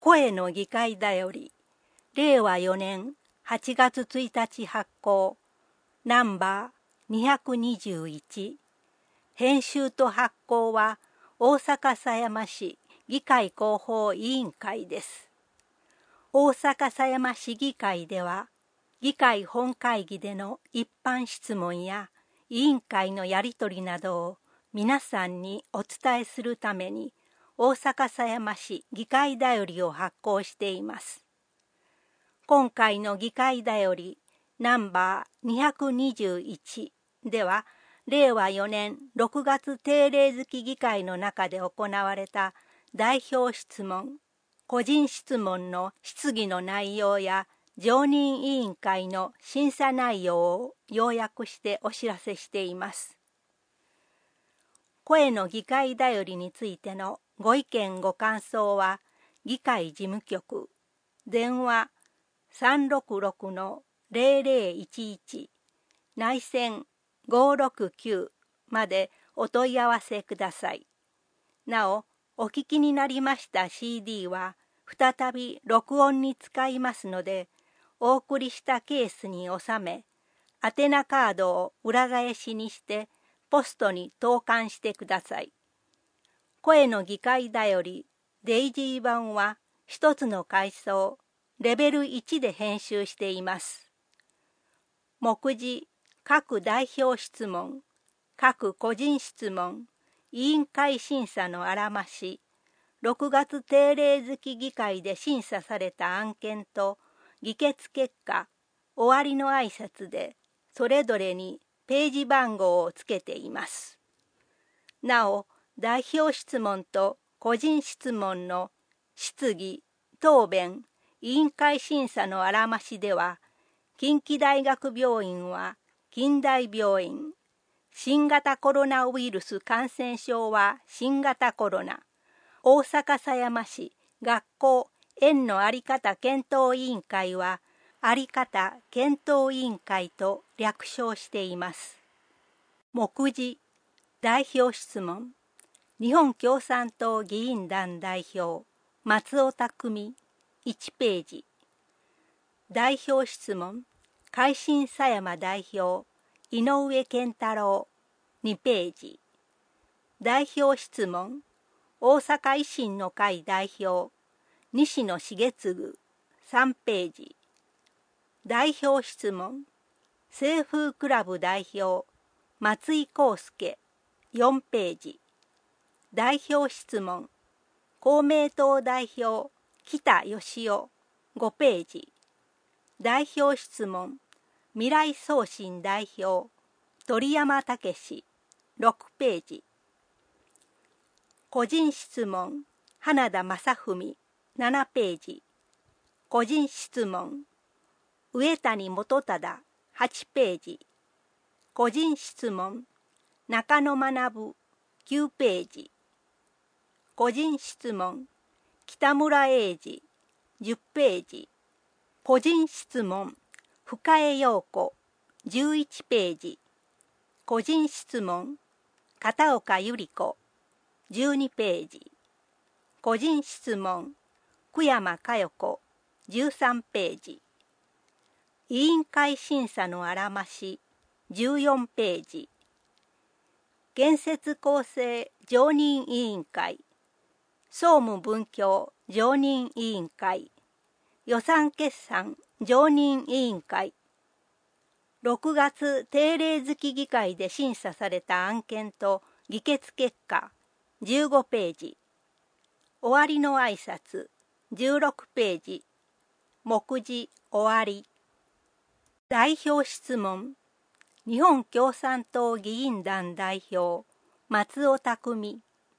声の議会だより、令和4年8月1日発行、ナンバー221。編集と発行は大阪狭山市議会広報委員会です。大阪狭山市議会では、議会本会議での一般質問や委員会のやり取りなどを皆さんにお伝えするために、大阪狭山市議会だよりを発行しています。今回の議会だよりナンバー221では、令和4年6月定例付議会の中で行われた代表質問、個人質問の質疑の内容や常任委員会の審査内容を要約してお知らせしています。声の議会だよりについてのご意見ご感想は、議会事務局、電話 366-0011、内線569までお問い合わせください。なお、お聞きになりました CD は再び録音に使いますので、お送りしたケースに収め、宛名カードを裏返しにしてポストに投函してください。声の議会だよりデイジー版は一つの階層、レベル1で編集しています。目次、各代表質問、各個人質問、委員会審査のあらまし、6月定例付議会で審査された案件と議決結果、終わりの挨拶で、それぞれにページ番号をつけています。なお、代表質問と個人質問の質疑、答弁、委員会審査のあらましでは、近畿大学病院は近大病院、新型コロナウイルス感染症は新型コロナ、大阪狭山市学校園の在り方検討委員会は在り方検討委員会と略称しています。目次、代表質問、日本共産党議員団代表松尾匠1ページ、代表質問、改心狭山代表井上健太郎2ページ、代表質問、大阪維新の会代表西野重次3ページ、代表質問、清風クラブ代表松井康介4ページ、代表質問、公明党代表北義雄5ページ、代表質問、未来送信代表鳥山武史6ページ、個人質問、花田正文7ページ、個人質問、上谷元忠8ページ、個人質問、中野学9ページ、個人質問、北村英二10ページ、個人質問、深江陽子11ページ、個人質問、片岡百合子12ページ、個人質問、久山佳代子13ページ、委員会審査のあらまし14ページ、建設構成常任委員会、総務文教常任委員会、予算決算常任委員会、6月定例付議会で審査された案件と議決結果15ページ、終わりの挨拶16ページ、目次終わり、代表質問、日本共産党議員団代表松尾匠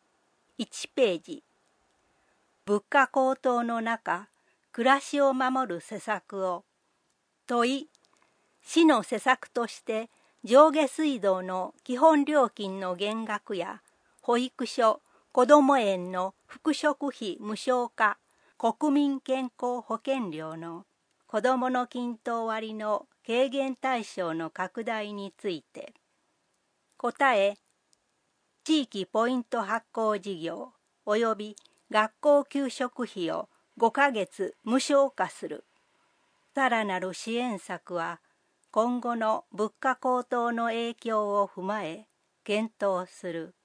1ページ、物価高騰の中、暮らしを守る施策を、問い、市の施策として上下水道の基本料金の減額や保育所、こども園の服飾費無償化、国民健康保険料の子どもの均等割の軽減対象の拡大について、答え、地域ポイント発行事業及び学校給食費を 5ヶ月無償化する。さらなる支援策は今後の物価高騰の影響を踏まえ検討する。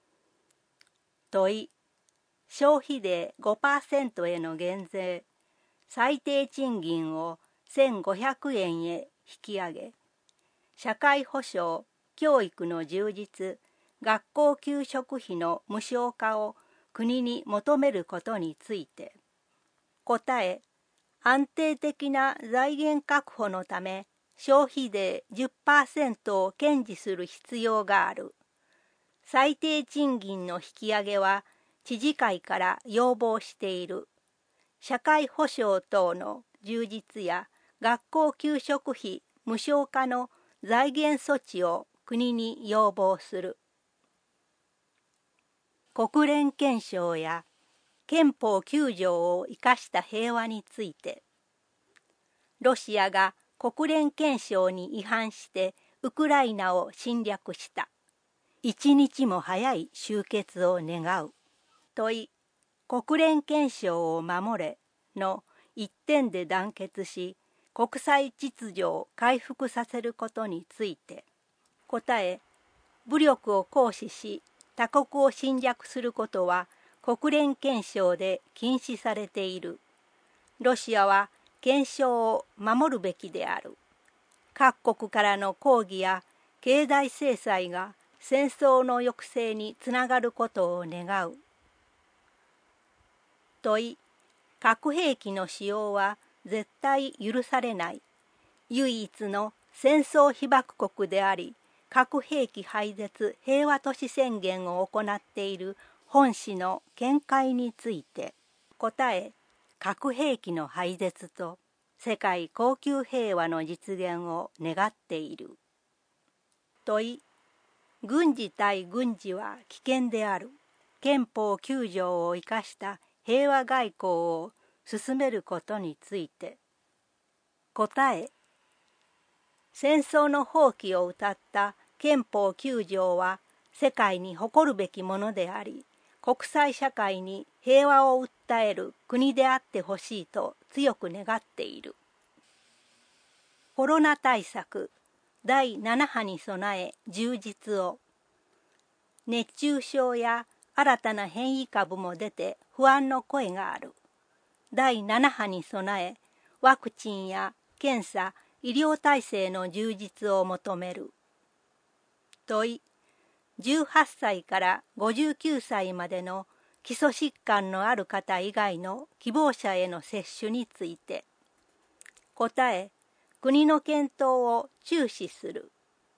問い、消費税 5% への減税、最低賃金を1500円へ引き上げ、社会保障、教育の充実、学校給食費の無償化を国に求めることについて。答え、安定的な財源確保のため、消費税 10% を堅持する必要がある。最低賃金の引き上げは、知事会から要望している。社会保障等の充実や学校給食費無償化の財源措置を国に要望する。国連憲章や憲法9条を生かした平和について。ロシアが国連憲章に違反してウクライナを侵略した。一日も早い終結を願う。問い、国連憲章を守れの一点で団結し、国際秩序を回復させることについて。答え、武力を行使し、他国を侵略することは国連憲章で禁止されている。ロシアは憲章を守るべきである。各国からの抗議や経済制裁が戦争の抑制につながることを願う。問い、核兵器の使用は絶対許されない。唯一の戦争被爆国であり、核兵器廃絶平和都市宣言を行っている本市の見解について。答え、核兵器の廃絶と世界恒久平和の実現を願っている。問い、軍事対軍事は危険である。憲法9条を生かした平和外交を進めることについて。答え、戦争の放棄を謳った憲法9条は世界に誇るべきものであり、国際社会に平和を訴える国であってほしいと強く願っている。コロナ対策、第7波に備え充実を。熱中症や新たな変異株も出て不安の声がある。第7波に備え、ワクチンや検査、医療体制の充実を求める。問い、18歳から59歳までの基礎疾患のある方以外の希望者への接種について。答え、国の検討を注視する。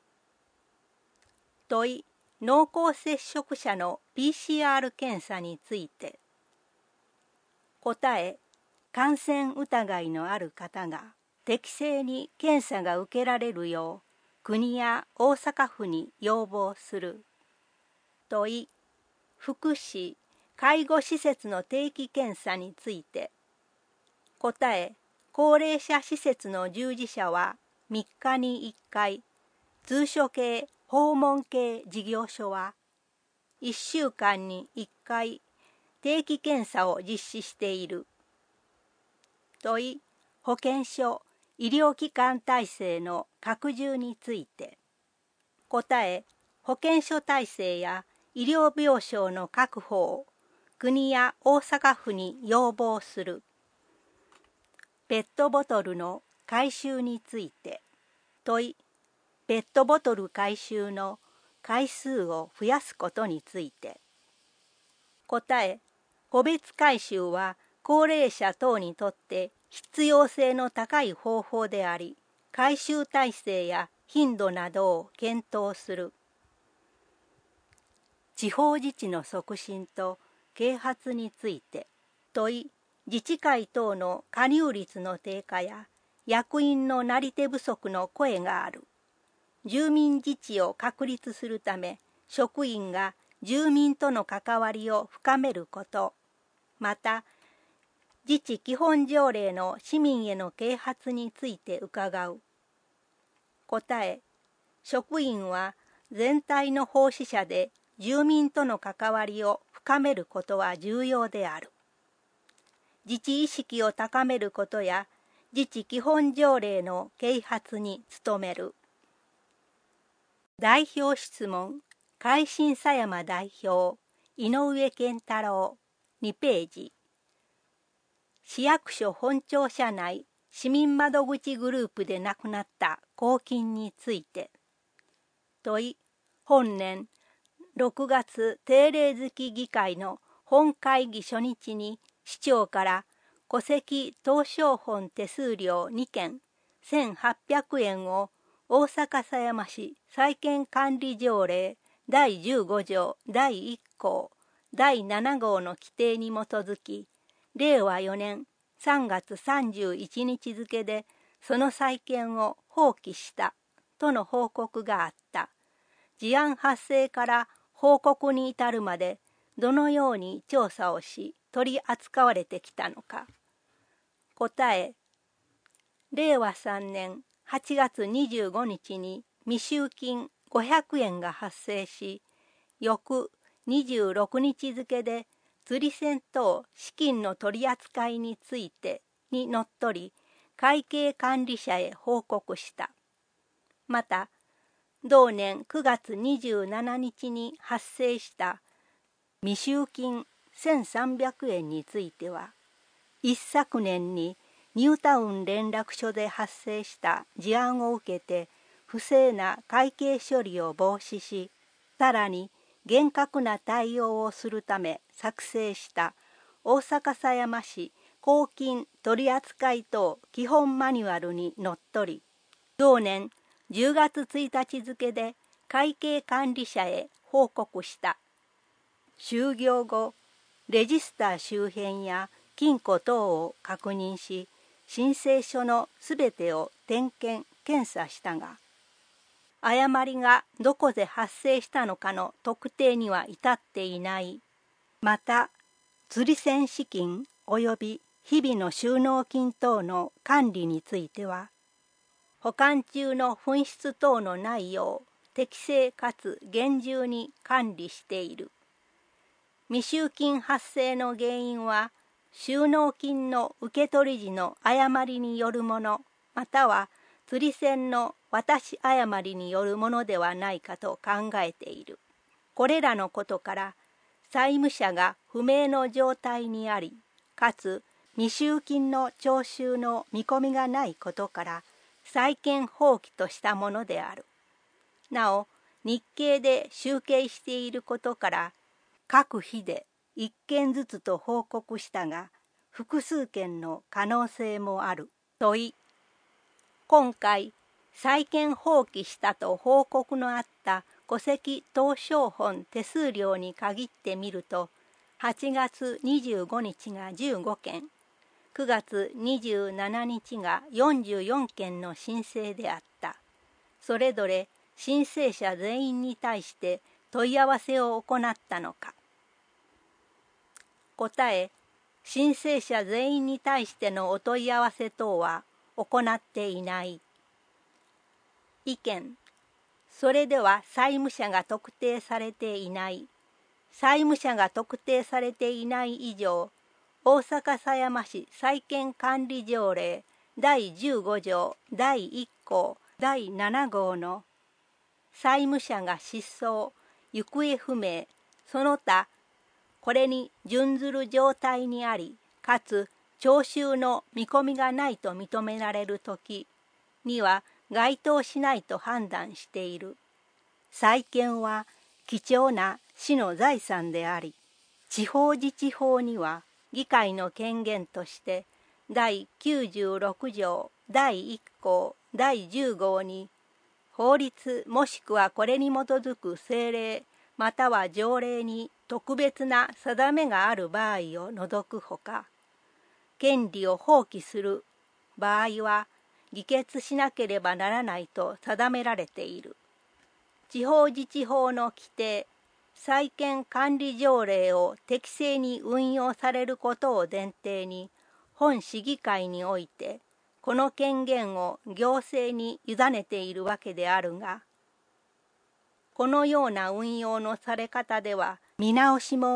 問い、濃厚接触者の PCR 検査について。答え、感染疑いのある方が適正に検査が受けられるよう国や大阪府に要望する。問い、福祉・介護施設の定期検査について。答え、高齢者施設の従事者は3日に1回、通所系・訪問系事業所は1週間に1回定期検査を実施している。問い、保健所・医療機関体制の拡充について。答え、保健所体制や医療病床の確保を国や大阪府に要望する。ペットボトルの回収について。問い、ペットボトル回収の回数を増やすことについて。答え、個別回収は高齢者等にとって必要性の高い方法であり、回収体制や頻度などを検討する。地方自治の促進と啓発について。問い、自治会等の加入率の低下や役員のなり手不足の声がある。住民自治を確立するため、職員が住民との関わりを深めること、また、自治基本条例の市民への啓発について伺う。答え、職員は全体の奉仕者で住民との関わりを深めることは重要である。 自治意識を高めることや自治基本条例の啓発に努める。代表質問、改心狭山代表、井上健太郎、2ページ。市役所本庁舎内市民窓口グループで亡くなった公金について。問い、本年6月定例月議会の本会議初日に市長から戸籍謄商本手数料2件1800円を大阪狭山市債権管理条例第15条第1項第7号の規定に基づき、令和4年3月31日付でその債権を放棄したとの報告があった。事案発生から報告に至るまでどのように調査をし取り扱われてきたのか。答え、令和3年8月25日に未収金500円が発生し、翌26日付で釣り銭等資金の取り扱いについてにのっとり会計管理者へ報告した。また、同年9月27日に発生した未収金1300円については、一昨年にニュータウン連絡所で発生した事案を受けて不正な会計処理を防止し、さらに厳格な対応をするため作成した大阪狭山市公金取扱等基本マニュアルにのっとり、同年10月1日付で会計管理者へ報告した。終業後、レジスター周辺や金庫等を確認し、申請書のすべてを点検・検査したが、誤りがどこで発生したのかの特定には至っていない。また、釣り銭資金及び日々の収納金等の管理については、保管中の紛失等のないよう適正かつ厳重に管理している。未収金発生の原因は、収納金の受取時の誤りによるもの、または釣り銭の渡し誤りによるものではないかと考えている。これらのことから、債務者が不明の状態にあり、かつ未収金の徴収の見込みがないことから、債権放棄としたものである。なお、日経で集計していることから、各日で1件ずつと報告したが、複数件の可能性もある。問い、今回、債権放棄したと報告のあった戸籍謄商本手数料に限ってみると、8月25日が15件、9月27日が44件の申請であった。それぞれ申請者全員に対して問い合わせを行ったのか。答え、申請者全員に対してのお問い合わせ等は行っていない。意見、それでは債務者が特定されていない。債務者が特定されていない以上、大阪狭山市債権管理条例第15条第1項第7号の債務者が失踪、行方不明、その他これに準ずる状態にあり、かつ徴収の見込みがないと認められるときには該当しないと判断している。債権は貴重な市の財産であり、地方自治法には議会の権限として第96条第1項第10号に法律もしくはこれに基づく政令または条例に特別な定めがある場合を除くほか、権利を放棄する場合は議決しなければならないと定められている。地方自治法の規定、債権管理条例を適正に運用されることを前提に、本市議会においてこの権限を行政に委ねているわけであるが、このような運用のされ方では見直しも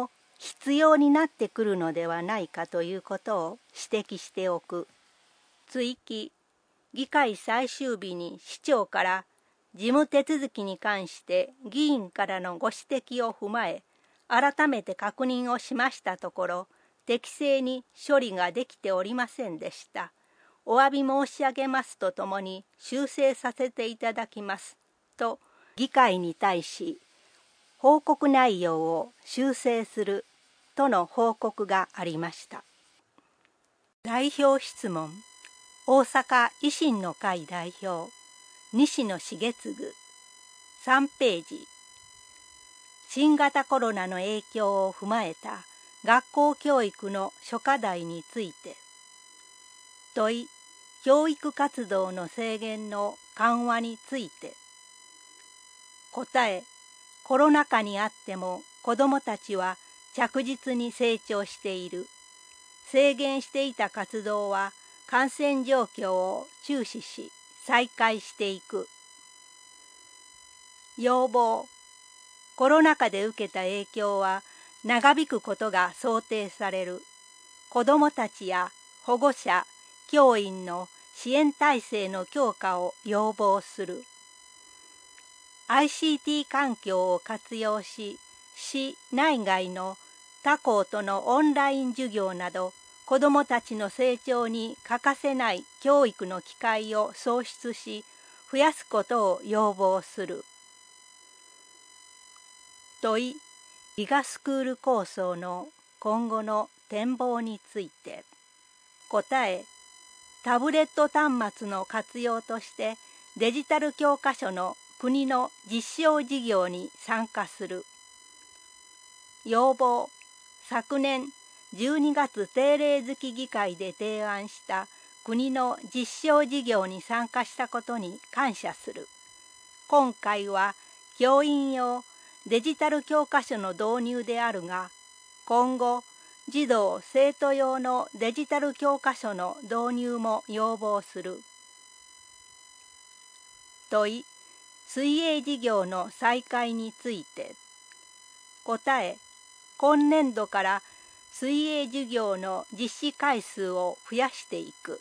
必要になってくるのではないかということを指摘しておく。追記、議会最終日に市長から事務手続きに関して議員からのご指摘を踏まえ、改めて確認をしましたところ、適正に処理ができておりませんでした。お詫び申し上げますとともに修正させていただきますと議会に対し報告内容を修正するとの報告がありました。代表質問。大阪維新の会代表西野重次3ページ。新型コロナの影響を踏まえた学校教育の諸課題について。問い、教育活動の制限の緩和について。答え、コロナ禍にあっても子どもたちは着実に成長している。制限していた活動は感染状況を注視し再開していく。要望。コロナ禍で受けた影響は長引くことが想定される。子どもたちや保護者、教員の支援体制の強化を要望する。ICT 環境を活用し、市内外の他校とのオンライン授業など、子どもたちの成長に欠かせない教育の機会を創出し、増やすことを要望する。問い、ギガスクール構想の今後の展望について。答え、タブレット端末の活用としてデジタル教科書の国の実証事業に参加する。要望。昨年12月定例月議会で提案した国の実証事業に参加したことに感謝する。今回は教員用デジタル教科書の導入であるが、今後児童・生徒用のデジタル教科書の導入も要望する。問い、水泳事業の再開について。答え、今年度から水泳授業の実施回数を増やしていく。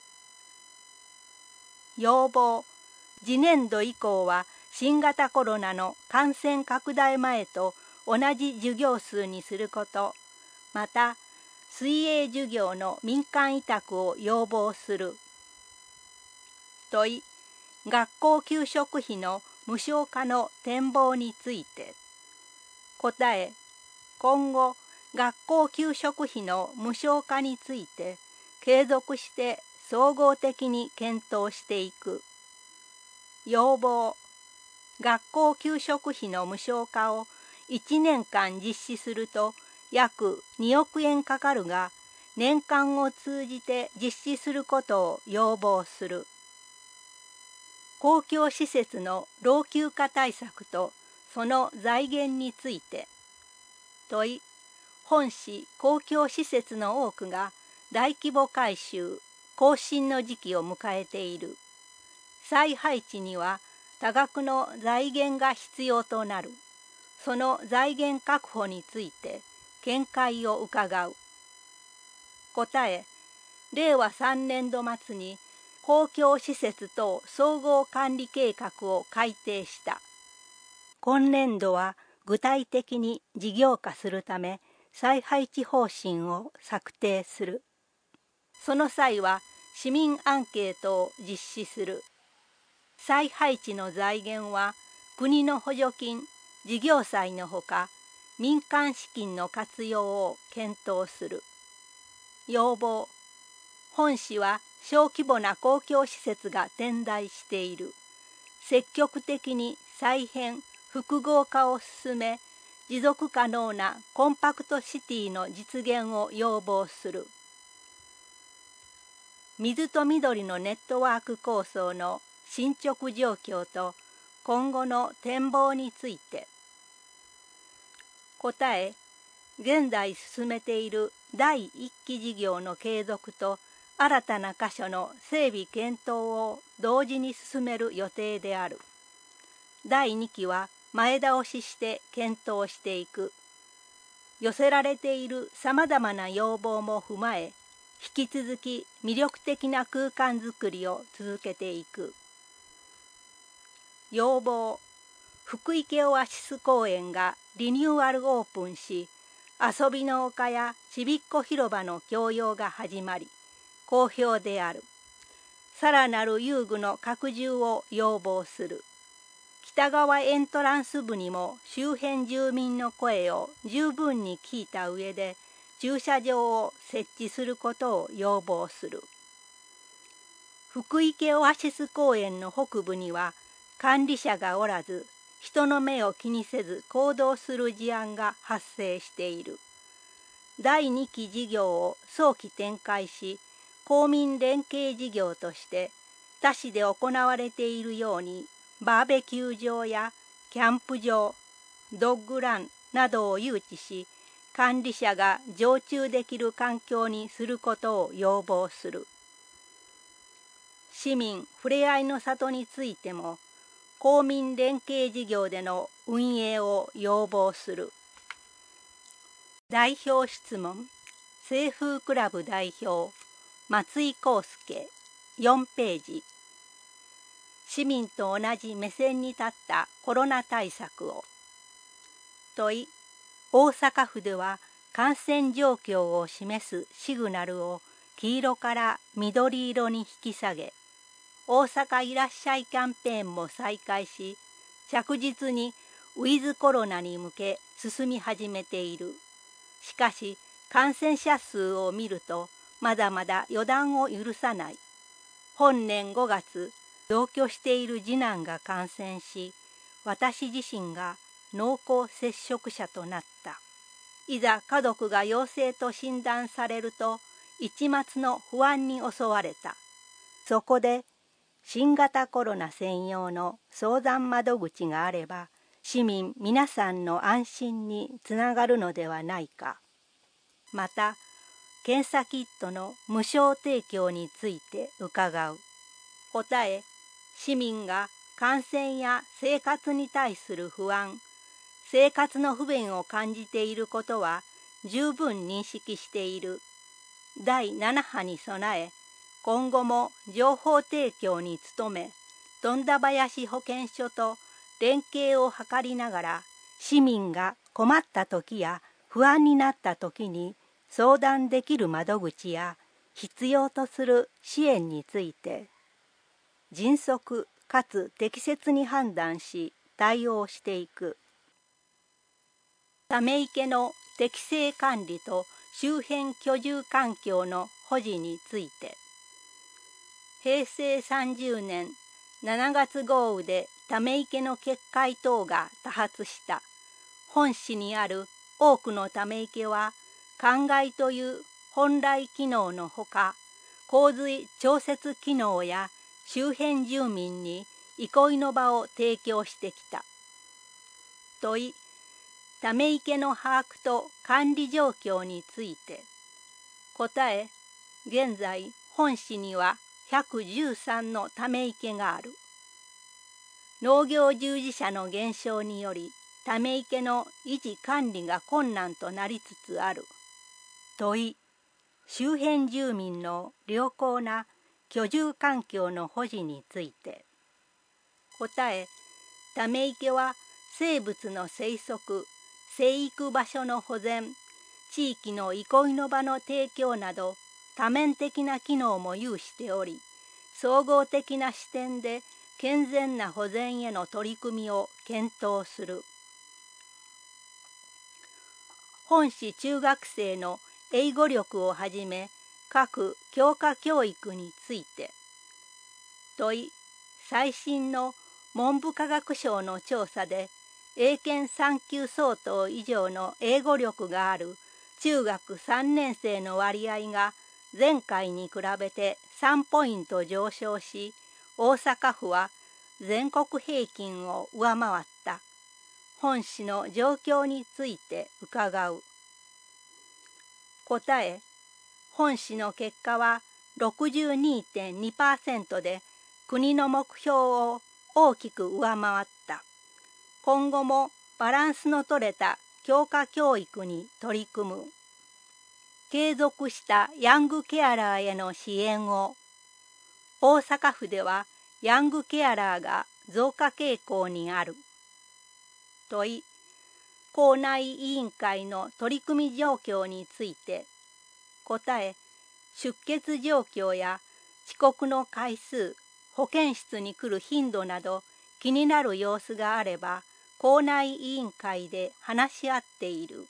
要望。次年度以降は新型コロナの感染拡大前と同じ授業数にすること、また水泳授業の民間委託を要望する。問い、学校給食費の無償化の展望について。答え、今後学校給食費の無償化について継続して総合的に検討していく。要望。学校給食費の無償化を1年間実施すると約2億円かかるが、年間を通じて実施することを要望する。公共施設の老朽化対策とその財源について。問い、本市公共施設の多くが大規模改修・更新の時期を迎えている。再配置には多額の財源が必要となる。その財源確保について見解を伺う。答え、令和3年度末に公共施設等総合管理計画を改定した。今年度は具体的に事業化するため再配置方針を策定する。その際は市民アンケートを実施する。再配置の財源は国の補助金、事業債のほか民間資金の活用を検討する。要望。本市は小規模な公共施設が点在している。積極的に再編・複合化を進め、持続可能なコンパクトシティの実現を要望する。水と緑のネットワーク構想の進捗状況と今後の展望について。答え、現在進めている第1期事業の継続と新たな箇所の整備検討を同時に進める予定である。第2期は前倒しして検討していく。 寄せられているさまざまな要望も踏まえ、引き続き魅力的な空間づくりを続けていく。要望、福井家オアシス公園がリニューアルオープンし、遊びの丘やちびっこ広場の共用が始まり、好評である。さらなる遊具の拡充を要望する。北側エントランス部にも周辺住民の声を十分に聞いた上で、駐車場を設置することを要望する。福井家オアシス公園の北部には管理者がおらず、人の目を気にせず行動する事案が発生している。第2期事業を早期展開し、公民連携事業として他市で行われているように、バーベキュー場やキャンプ場、ドッグランなどを誘致し、管理者が常駐できる環境にすることを要望する。市民ふれあいの里についても、公民連携事業での運営を要望する。代表質問、清風クラブ代表、松井康介、4ページ。市民と同じ目線に立ったコロナ対策を。問い、大阪府では感染状況を示すシグナルを黄色から緑色に引き下げ、大阪いらっしゃいキャンペーンも再開し、着実にウィズコロナに向け進み始めている。しかし、感染者数を見ると、まだまだ予断を許さない。本年5月、同居している次男が感染し、私自身が濃厚接触者となった。いざ家族が陽性と診断されると、一抹の不安に襲われた。そこで、新型コロナ専用の相談窓口があれば、市民皆さんの安心につながるのではないか。また、検査キットの無償提供について伺う。答え、市民が感染や生活に対する不安、生活の不便を感じていることは十分認識している。第7波に備え、今後も情報提供に努め、富田林保健所と連携を図りながら、市民が困った時や不安になった時に相談できる窓口や必要とする支援について、迅速かつ適切に判断し対応していく。ため池の適正管理と周辺居住環境の保持について、平成30年7月豪雨でため池の決壊等が多発した本市にある多くのため池は、灌漑という本来機能のほか、洪水調節機能や周辺住民に憩いの場を提供してきた。問い、ため池の把握と管理状況について。答え、現在本市には113のため池がある。農業従事者の減少により、ため池の維持管理が困難となりつつある。問い、周辺住民の良好な居住環境の保持について。答え、ため池は生物の生息、生育場所の保全、地域の憩いの場の提供など多面的な機能も有しており、総合的な視点で健全な保全への取り組みを検討する。本市中学生の英語力をはじめ各教科教育について。問い、最新の文部科学省の調査で、英検3級相当以上の英語力がある中学3年生の割合が前回に比べて3ポイント上昇し、大阪府は全国平均を上回った。本市の状況について伺う。答え、本市の結果は 62.2% で国の目標を大きく上回った。今後もバランスの取れた強化教育に取り組む。継続したヤングケアラーへの支援を。大阪府ではヤングケアラーが増加傾向にある。問い、校内委員会の取り組み状況について。答え、出欠状況や遅刻の回数、保健室に来る頻度など気になる様子があれば、校内委員会で話し合っている。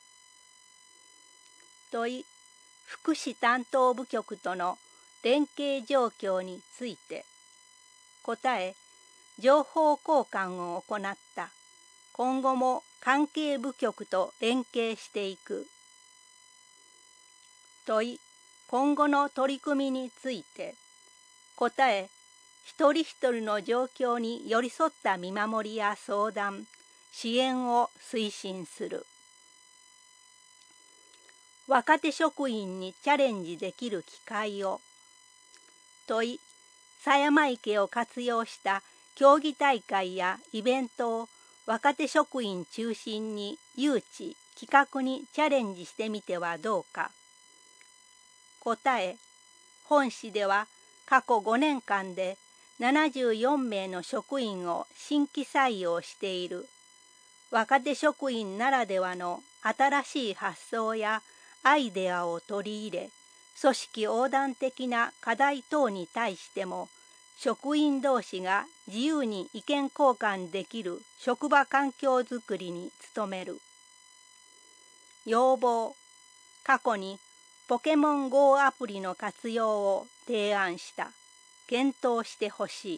問い、福祉担当部局との連携状況について。答え、情報交換を行った。今後も関係部局と連携していく。問い、今後の取り組みについて。答え、一人一人の状況に寄り添った見守りや相談、支援を推進する。若手職員にチャレンジできる機会を。問い、狭山池を活用した競技大会やイベントを若手職員中心に誘致・企画にチャレンジしてみてはどうか。答え、本市では過去5年間で74名の職員を新規採用している。若手職員ならではの新しい発想やアイデアを取り入れ、組織横断的な課題等に対しても、職員同士が自由に意見交換できる職場環境づくりに努める。要望、過去にポケモン GO アプリの活用を提案した。検討してほしい。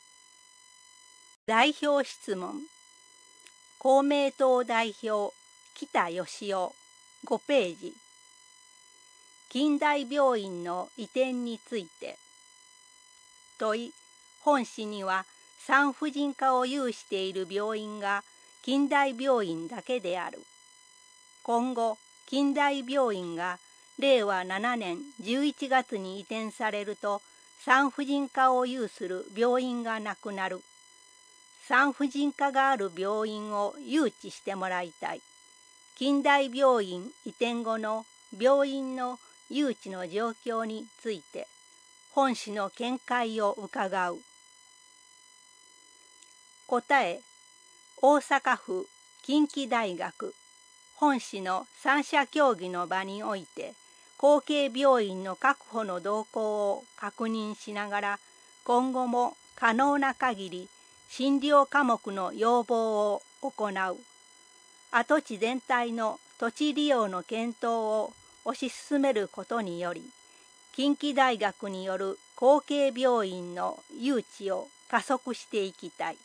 代表質問。公明党代表、北義夫、5ページ。近代病院の移転について。問い、本市には産婦人科を有している病院が近代病院だけである。今後、近代病院が令和7年11月に移転されると、産婦人科を有する病院がなくなる。産婦人科がある病院を誘致してもらいたい。近代病院移転後の病院の誘致の状況について、本市の見解を伺う。答え、大阪府近畿大学、本市の三者協議の場において、後継病院の確保の動向を確認しながら、今後も可能な限り診療科目の要望を行う。跡地全体の土地利用の検討を推し進めることにより、近畿大学による後継病院の誘致を加速していきたい。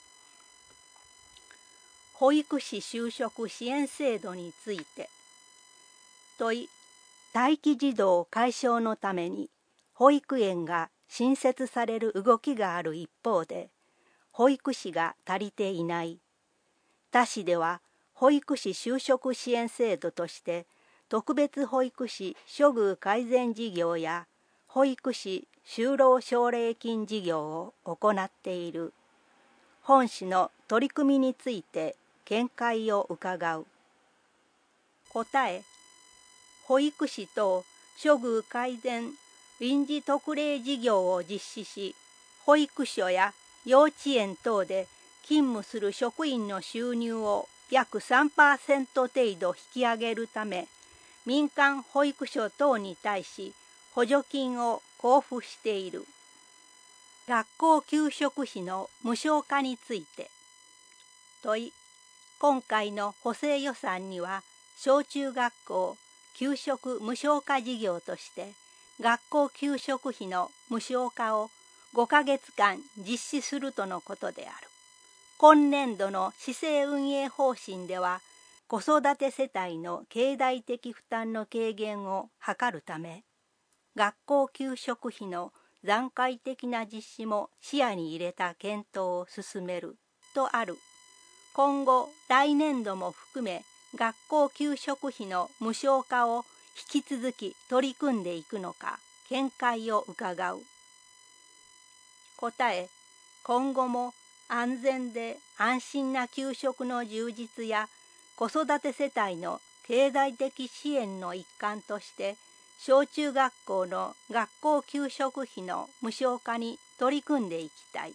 保育士就職支援制度について。問い、待機児童解消のために保育園が新設される動きがある一方で、保育士が足りていない。他市では保育士就職支援制度として特別保育士処遇改善事業や保育士就労奨励金事業を行っている。本市の取り組みについて見解を伺う。答え、保育士等処遇改善臨時特例事業を実施し、保育所や幼稚園等で勤務する職員の収入を約 3% 程度引き上げるため、民間保育所等に対し補助金を交付している。学校給食費の無償化について。問い、今回の補正予算には、小中学校給食無償化事業として、学校給食費の無償化を5ヶ月間実施するとのことである。今年度の市政運営方針では、子育て世帯の経済的負担の軽減を図るため、学校給食費の段階的な実施も視野に入れた検討を進めるとある。今後、来年度も含め、学校給食費の無償化を引き続き取り組んでいくのか、見解を伺う。答え、今後も安全で安心な給食の充実や子育て世帯の経済的支援の一環として小中学校の学校給食費の無償化に取り組んでいきたい。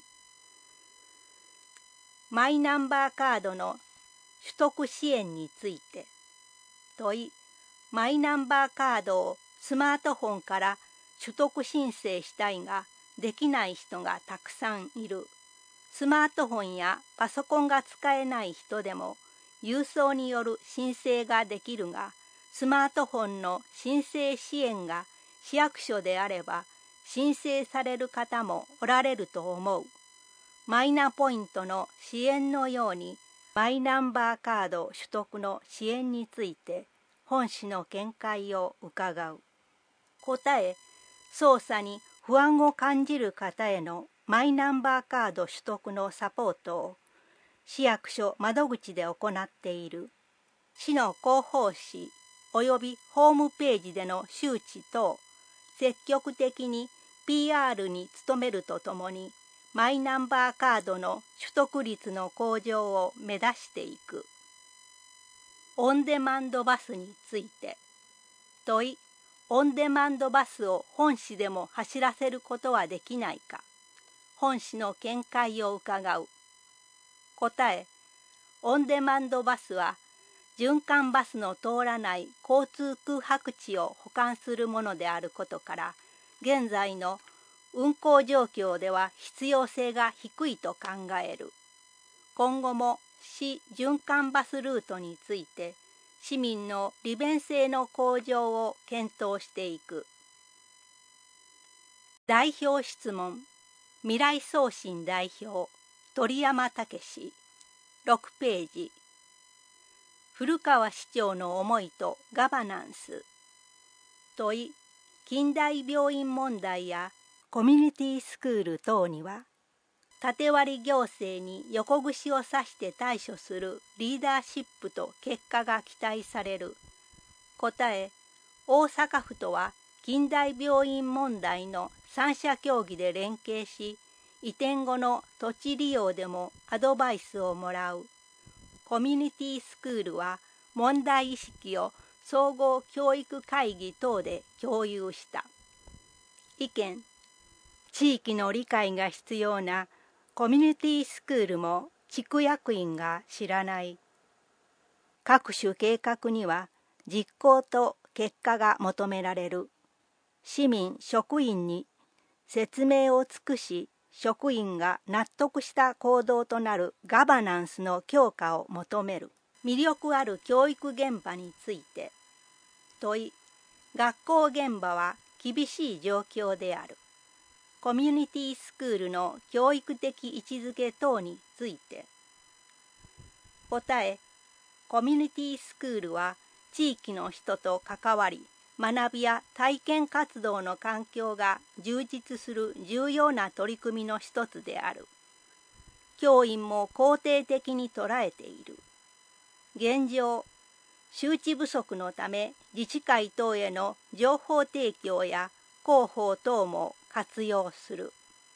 マイナンバーカードの取得支援について問い、マイナンバーカードをスマートフォンから取得申請したいができない人がたくさんいる。スマートフォンやパソコンが使えない人でも郵送による申請ができるが、スマートフォンの申請支援が市役所であれば申請される方もおられると思う。マイナポイントの支援のようにマイナンバーカード取得の支援について本氏の見解を伺う。答え、操作に不安を感じる方へのマイナンバーカード取得のサポートを市役所窓口で行っている。市の広報誌及びホームページでの周知等、積極的に PR に努めるとともに、マイナンバーカードの取得率の向上を目指していく。オンデマンドバスについて問い、オンデマンドバスを本市でも走らせることはできないか。本市の見解を伺う。答え、オンデマンドバスは循環バスの通らない交通空白地を補完するものであることから、現在の運行状況では必要性が低いと考える。今後も市循環バスルートについて市民の利便性の向上を検討していく。代表質問、未来送信代表鳥山武史、6ページ。古川市長の思いとガバナンス。問い、近代病院問題やコミュニティスクール等には、縦割り行政に横串を刺して対処するリーダーシップと結果が期待される。答え、大阪府とは近代病院問題の三者協議で連携し、移転後の土地利用でもアドバイスをもらう。コミュニティスクールは問題意識を総合教育会議等で共有した。意見、地域の理解が必要なコミュニティスクールも地区役員が知らない。各種計画には実行と結果が求められる。市民・職員に説明を尽くし、職員が納得した行動となるガバナンスの強化を求める。魅力ある教育現場について問い、学校現場は厳しい状況である。コミュニティスクールの教育的位置づけ等について答え、コミュニティスクールは地域の人と関わり、学びや体験活動の環境が充実する重要な取り組みの一つである。教員も肯定的に捉えている。現状、周知不足のため自治会等への情報提供や広報等も活用する。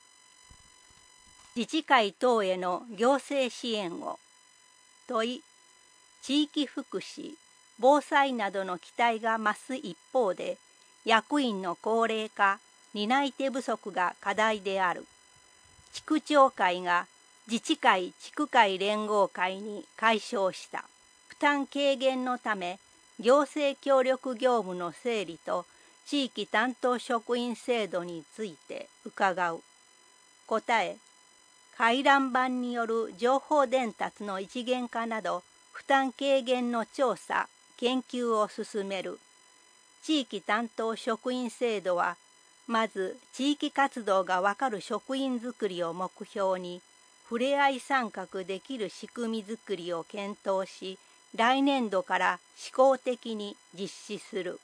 自治会等への行政支援を問い、地域福祉、防災などの期待が増す一方で、役員の高齢化、担い手不足が課題である。地区長会が自治会・地区会連合会に解消した。負担軽減のため、行政協力業務の整理と地域担当職員制度について伺う。答え、回覧板による情報伝達の一元化など、負担軽減の調査・研究を進める。地域担当職員制度は、まず地域活動がわかる職員づくりを目標に、ふれあい参画できる仕組みづくりを検討し、来年度から試行的に実施する。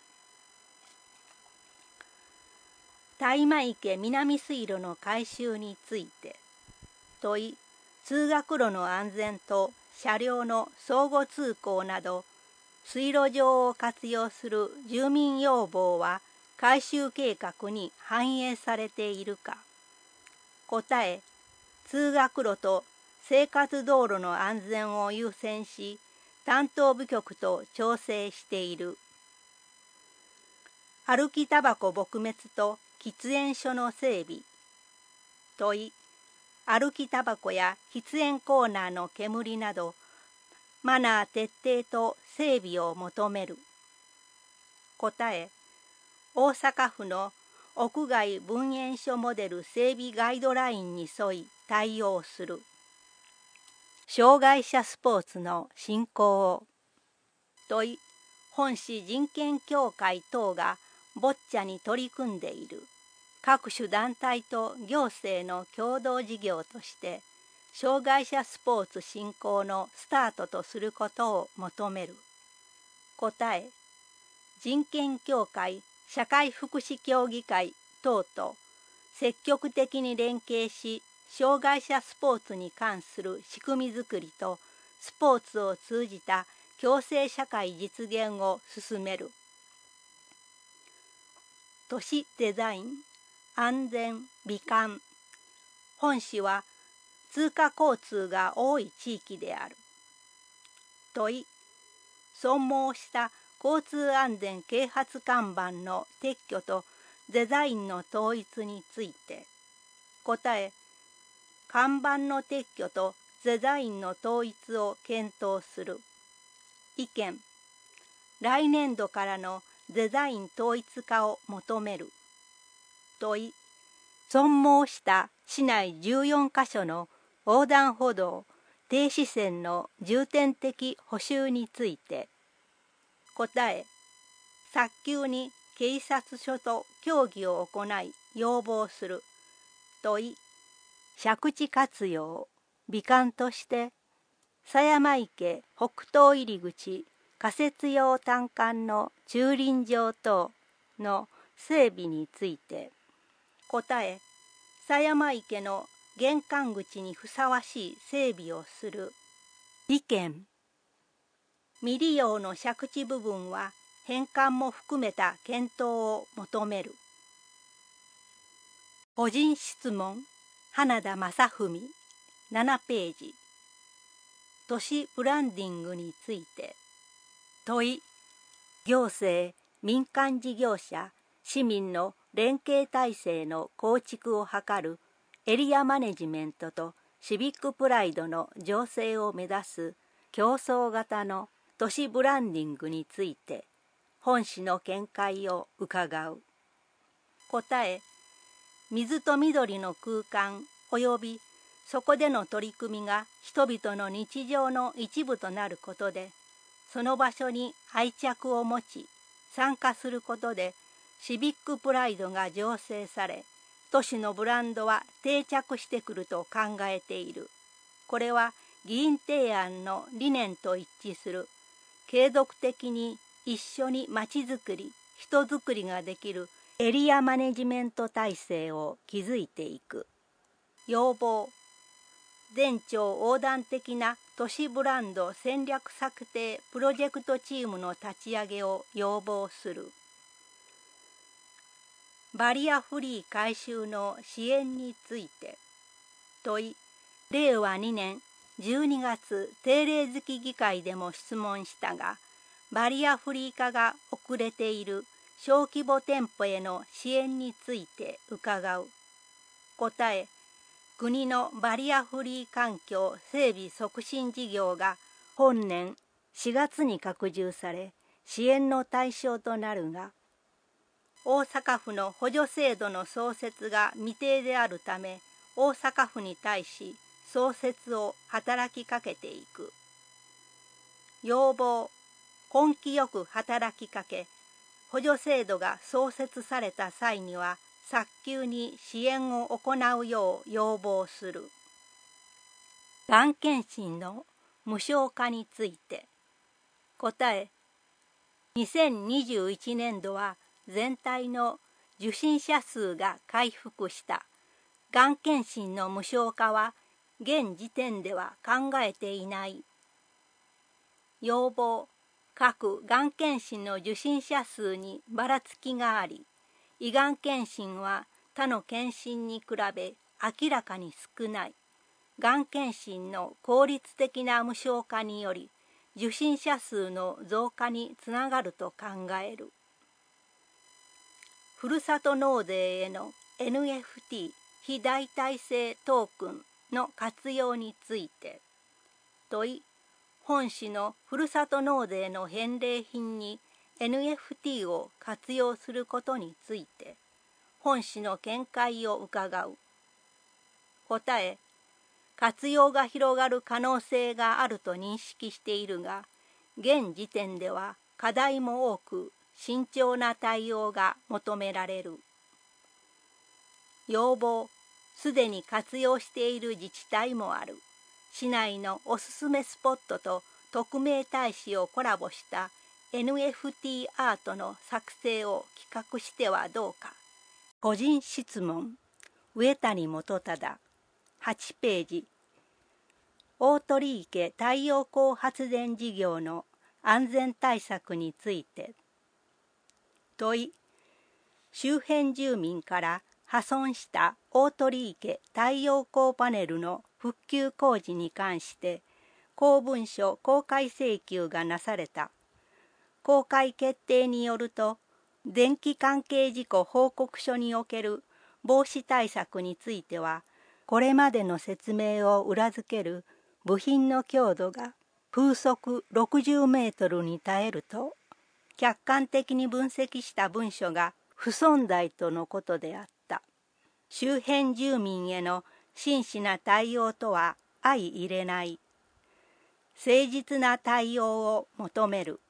大間池南水路の改修について問い、通学路の安全と車両の相互通行など水路上を活用する住民要望は改修計画に反映されているか。答え、通学路と生活道路の安全を優先し、 担当部局と調整している。歩きタバコ撲滅と喫煙所の整備。問い、歩きタバコや喫煙コーナーの煙など、マナー徹底と整備を求める。答え、大阪府の屋外分煙所モデル整備ガイドラインに沿い対応する。障害者スポーツの振興を。問い、本市人権協会等がボッチャに取り組んでいる各種団体と行政の共同事業として障害者スポーツ振興のスタートとすることを求める。答え、人権協会社会福祉協議会等と積極的に連携し障害者スポーツに関する仕組みづくりとスポーツを通じた共生社会実現を進める。都市デザイン、安全、美観。本市は通過交通が多い地域である。問い、損耗した交通安全啓発看板の撤去とデザインの統一について。答え、看板の撤去とデザインの統一を検討する。意見、来年度からのデザイン統一化を求める。問い、損耗した市内14カ所の横断歩道停止線の重点的補修について。答え、早急に警察署と協議を行い要望する。問い、借地活用、美観として狭山池北東入口仮設用単管の駐輪場等の整備について。答え、狭山池の玄関口にふさわしい整備をする。意見、未利用の借地部分は返還も含めた検討を求める。個人質問、花田正文、7ページ。都市ブランディングについて。問い、行政、民間事業者、市民の連携体制の構築を図るエリアマネジメントとシビックプライドの醸成を目指す競争型の都市ブランディングについて本市の見解を伺う。答え、水と緑の空間及びそこでの取り組みが人々の日常の一部となることで、その場所に愛着を持ち参加することでシビックプライドが醸成され、都市のブランドは定着してくると考えている。これは議員提案の理念と一致する、継続的に一緒にまちづくり、人づくりができるエリアマネジメント体制を築いていく。要望、全庁横断的な都市ブランド戦略策定プロジェクトチームの立ち上げを要望する。バリアフリー改修の支援について。問い、令和2年12月定例付議会でも質問したが、バリアフリー化が遅れている小規模店舗への支援について伺う。答え、国のバリアフリー環境整備促進事業が本年4月に拡充され支援の対象となるが、大阪府の補助制度の創設が未定であるため、大阪府に対し創設を働きかけていく。要望、根気よく働きかけ、補助制度が創設された際には早急に支援を行うよう要望する。がん検診の無償化について。答え、2021年度は全体の受診者数が回復した。がん検診の無償化は現時点では考えていない。要望、各がん検診の受診者数にばらつきがあり、胃がん検診は他の検診に比べ明らかに少ない。がん検診の効率的な無償化により、 受信者数の増加につながると考える。ふるさと納税への NFT 非代替性トークンの活用について。問い、本市のふるさと納税の返礼品に NFT を活用することについて、本市の見解を伺う。答え、活用が広がる可能性があると認識しているが、現時点では課題も多く、慎重な対応が求められる。要望、すでに活用している自治体もある。市内のおすすめスポットと匿名大使をコラボした NFT アートの作成を企画してはどうか。個人質問、上谷元忠、8ページ。大鳥池太陽光発電事業の安全対策について。問い、周辺住民から破損した大鳥池太陽光パネルの復旧工事に関して公文書公開請求がなされた。公開決定によると、電気関係事故報告書における防止対策については、これまでの説明を裏付ける部品の強度が風速60メートルに耐えると、客観的に分析した文書が不存在とのことであった。周辺住民への真摯な対応とは相入れない。誠実な対応を求める。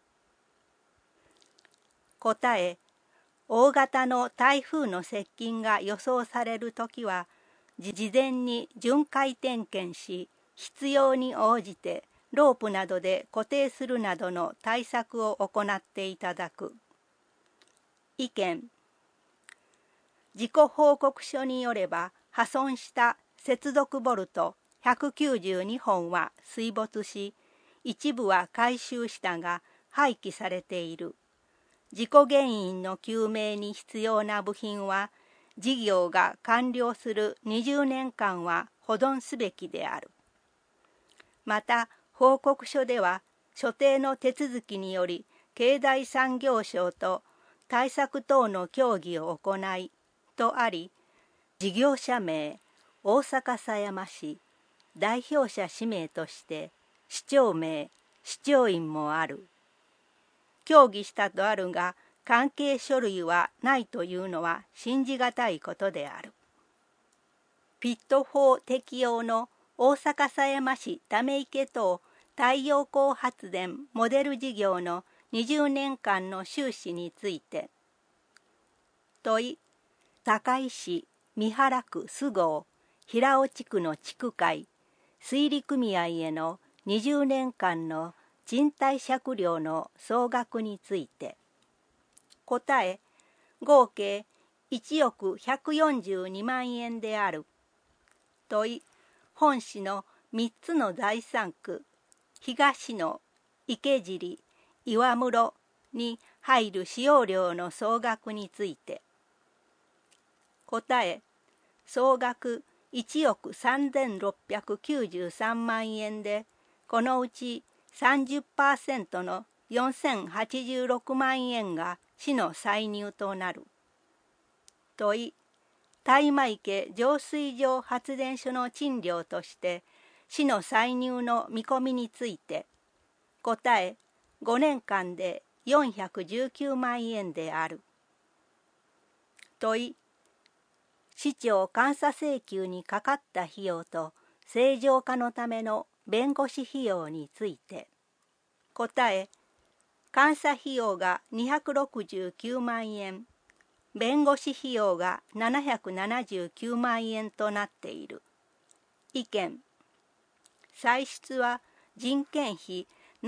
答え、大型の台風の接近が予想されるときは、事前に巡回点検し、必要に応じてロープなどで固定するなどの対策を行っていただく。意見。事故報告書によれば、破損した接続ボルト192本は水没し、一部は回収したが廃棄されている。事故原因の究明に必要な部品は、事業が完了する20年間は保存すべきである。また、報告書では、所定の手続きにより、経済産業省と対策等の協議を行い、とあり、事業者名、大阪狭山市、代表者氏名として、市長名、市長員もある。協議したとあるが、関係書類はないというのは信じがたいことである。ピット法適用の大阪狭山市ため池等太陽光発電モデル事業の20年間の収支について。問い、堺市三原区菅生平尾地区の地区会水利組合への20年間の賃貸借料の総額について。答え、合計1億142万円である。問い、本市の3つの財産区、東野、池尻、岩室に入る使用料の総額について。答え、総額1億3693万円で、このうち 30% の4086万円が市の歳入となる。問い、大間池浄水場発電所の賃料として市の歳入の見込みについて。答え、5年間で419万円である。問い、市長監査請求にかかった費用と正常化のための弁護士費用について。答え、監査費用が269万円、弁護士費用が779万円となっている。意見。歳出は人件費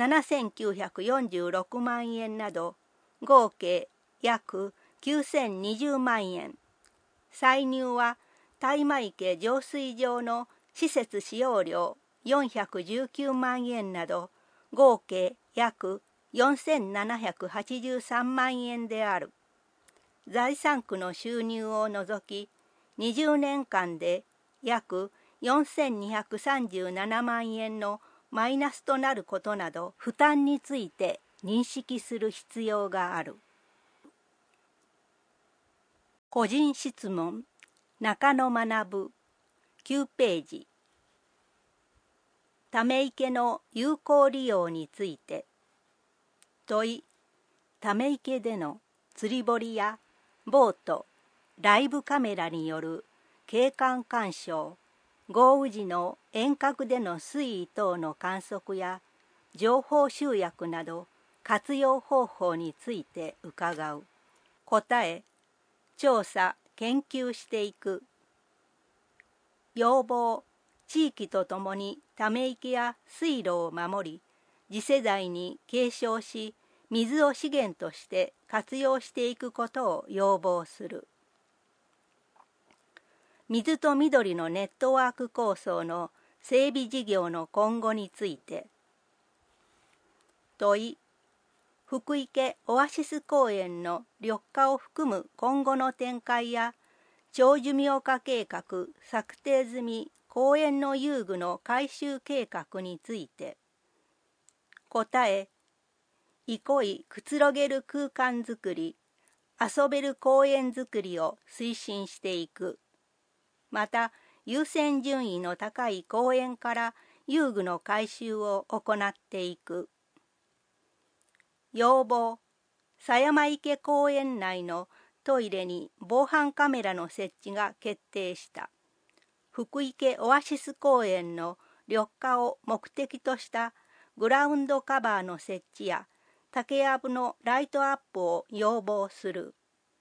7946万円など、合計約9020万円。歳入は大間池浄水場の施設使用料419万円など、合計約4783万円である。財産区の収入を除き、20年間で約4237万円のマイナスとなることなど負担について認識する必要がある。個人質問中野学9ページ。ため池の有効利用について。問い、ため池での釣り堀やボート、ライブカメラによる景観鑑賞、豪雨時の遠隔での水位等の観測や情報集約など活用方法について伺う。答え、調査・研究していく。要望、地域とともにため池や水路を守り、次世代に継承し、水を資源として活用していくことを要望する。水と緑のネットワーク構想の整備事業の今後について。問い、福池オアシス公園の緑化を含む今後の展開や、長寿命化計画策定済み公園の遊具の改修計画について。答え、憩いくつろげる空間づくり、遊べる公園づくりを推進していく。また、優先順位の高い公園から遊具の改修を行っていく。要望、狭山池公園内のトイレに防犯カメラの設置が決定した。福池オアシス公園の緑化を目的としたグラウンドカバーの設置や竹やぶのライトアップを要望する。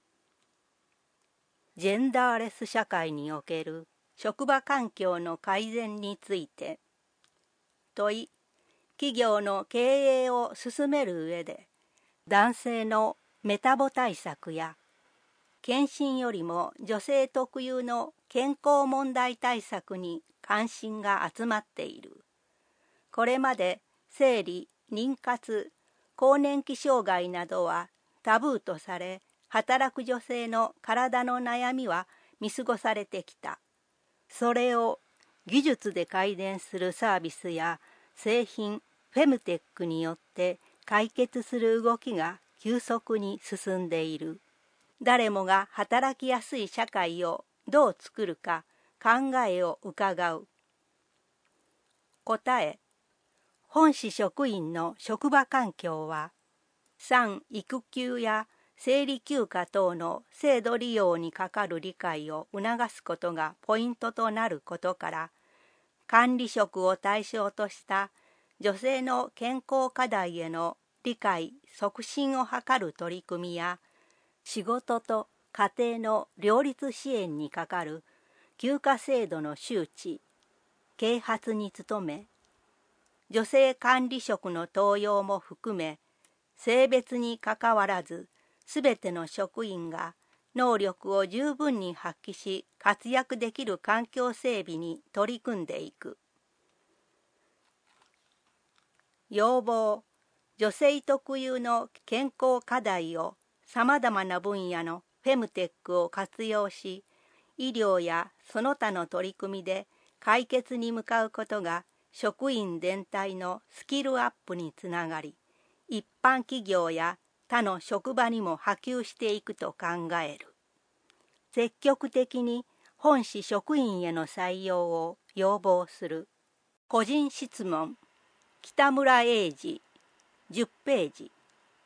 ジェンダーレス社会における職場環境の改善について。問い、企業の経営を進める上で、男性のメタボ対策や、検診よりも女性特有の健康問題対策に関心が集まっている。これまで生理、妊活、更年期障害などはタブーとされ、働く女性の体の悩みは見過ごされてきた。それを技術で改善するサービスや製品、フェムテックによって解決する動きが急速に進んでいる。誰もが働きやすい社会をどう作るか考えを伺う。答え、本市職員の職場環境は、産育休や生理休暇等の制度利用にかかる理解を促すことがポイントとなることから、管理職を対象とした女性の健康課題への理解促進を図る取り組みや、仕事と家庭の両立支援にかかる休暇制度の周知、啓発に努め、女性管理職の登用も含め、性別にかかわらず、すべての職員が能力を十分に発揮し活躍できる環境整備に取り組んでいく。要望、女性特有の健康課題をさまざまな分野のフェムテックを活用し、医療やその他の取り組みで解決に向かうことが職員全体のスキルアップにつながり、一般企業や他の職場にも波及していくと考える。積極的に本市職員への採用を要望する。個人質問、北村英二、10ページ。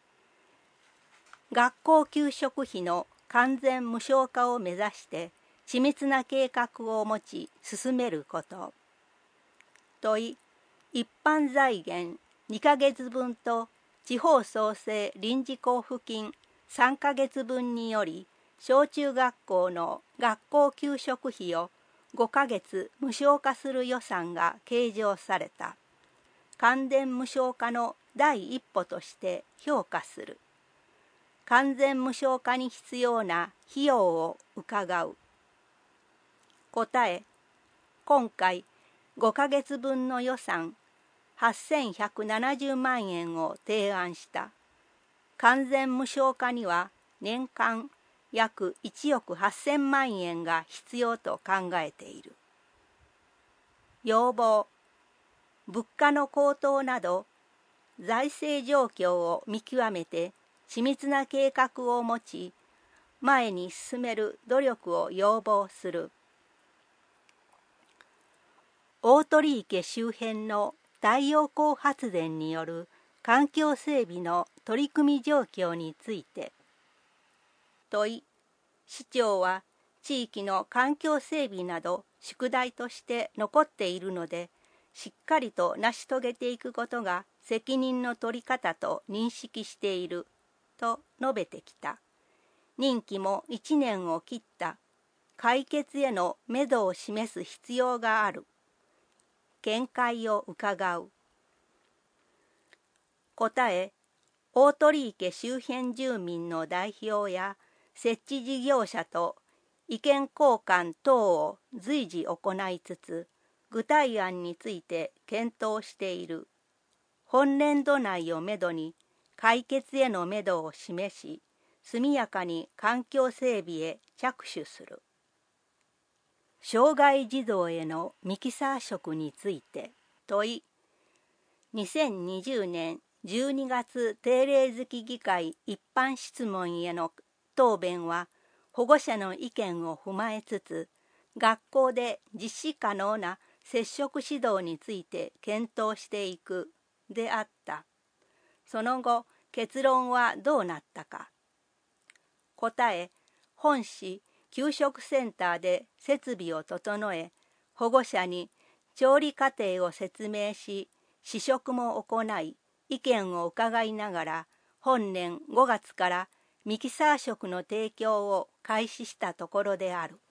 学校給食費の完全無償化を目指して緻密な計画を持ち進めること。問い、一般財源2ヶ月分と地方創生臨時交付金3ヶ月分により、小中学校の学校給食費を5ヶ月無償化する予算が計上された。完全無償化の第一歩として評価する。完全無償化に必要な費用を伺う。答え、今回5ヶ月分の予算8170万円を提案した。完全無償化には年間約1億8000万円が必要と考えている。要望、 物価の高騰など財政状況を見極めて緻密な計画を持ち、前に進める努力を要望する。大鳥池周辺の太陽光発電による環境整備の取り組み状況について問い、市長は地域の環境整備など宿題として残っているので、しっかりと成し遂げていくことが責任の取り方と認識していると述べてきた。任期も1年を切った。解決への目処を示す必要がある。見解を伺う。答え、大鳥池周辺住民の代表や設置事業者と意見交換等を随時行いつつ、具体案について検討している。本年度内をめどに解決へのめどを示し、速やかに環境整備へ着手する。障害児童へのミキサー食について問い、2020年12月定例月議会一般質問への答弁は、保護者の意見を踏まえつつ、学校で実施可能な接触指導について検討していくであった。その後、結論はどうなったか。答え、本市給食センターで設備を整え、保護者に調理過程を説明し、試食も行い、意見を伺いながら、本年5月からミキサー食の提供を開始したところである。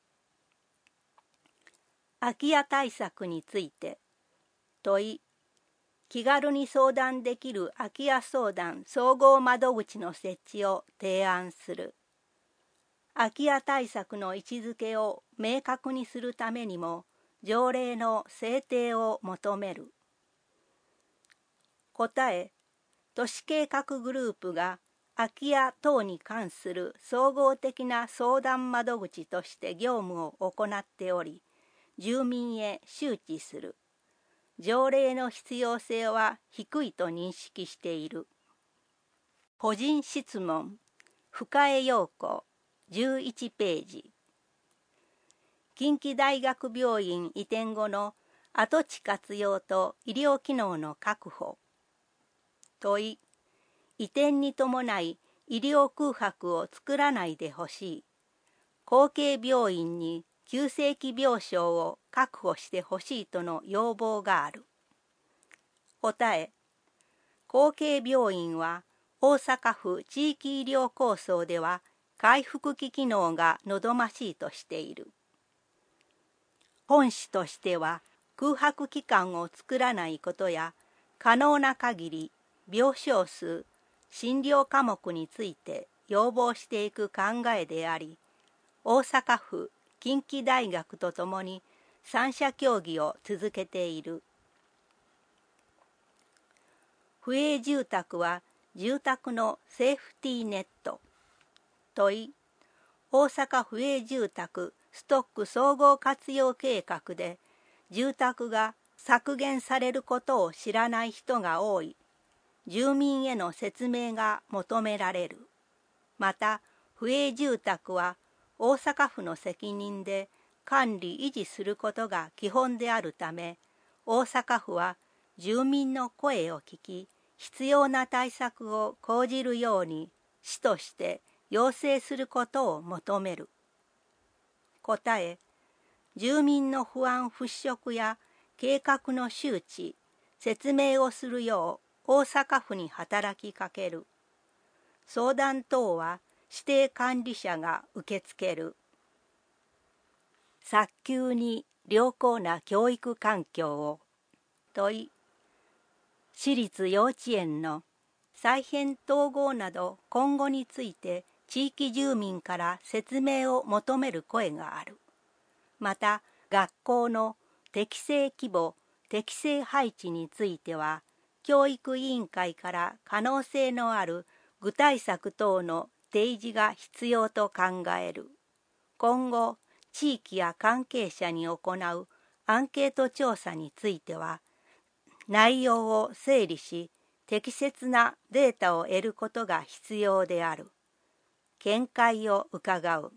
空き家対策について問い、気軽に相談できる空き家相談総合窓口の設置を提案する。空き家対策の位置づけを明確にするためにも、条例の制定を求める。答え、都市計画グループが空き家等に関する総合的な相談窓口として業務を行っており、住民へ周知する。条例の必要性は低いと認識している。個人質問、深江陽子、11ページ。近畿大学病院移転後の跡地活用と医療機能の確保。問い、移転に伴い医療空白を作らないでほしい。後継病院に急性期病床を確保してほしいとの要望がある。答え、後継病院は大阪府地域医療構想では回復期機能が望ましいとしている。本市としては空白期間を作らないことや、可能な限り病床数、診療科目について要望していく考えであり、大阪府、近畿大学とともに三者協議を続けている。府営住宅は住宅のセーフティーネット。問い、大阪府営住宅ストック総合活用計画で住宅が削減されることを知らない人が多い。住民への説明が求められる。また、府営住宅は大阪府の責任で管理維持することが基本であるため、大阪府は住民の声を聞き、必要な対策を講じるように市として要請することを求める。答え、住民の不安払拭や計画の周知、説明をするよう大阪府に働きかける。相談等は指定管理者が受け付ける。早急に良好な教育環境を。問い、私立幼稚園の再編統合など今後について地域住民から説明を求める声がある。また、学校の適正規模、適正配置については、教育委員会から可能性のある具体策等の提示が必要と考える。今後、地域や関係者に行うアンケート調査については、 内容を整理し、適切なデータを得ることが必要である。見解を伺う。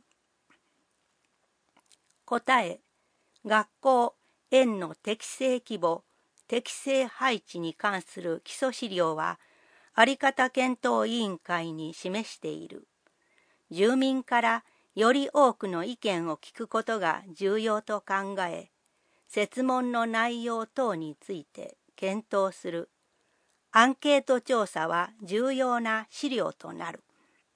答え、学校、園の適正規模、適正配置に関する基礎資料は、在り方検討委員会に示している。住民からより多くの意見を聞くことが重要と考え、設問の内容等について検討する。アンケート調査は重要な資料となる。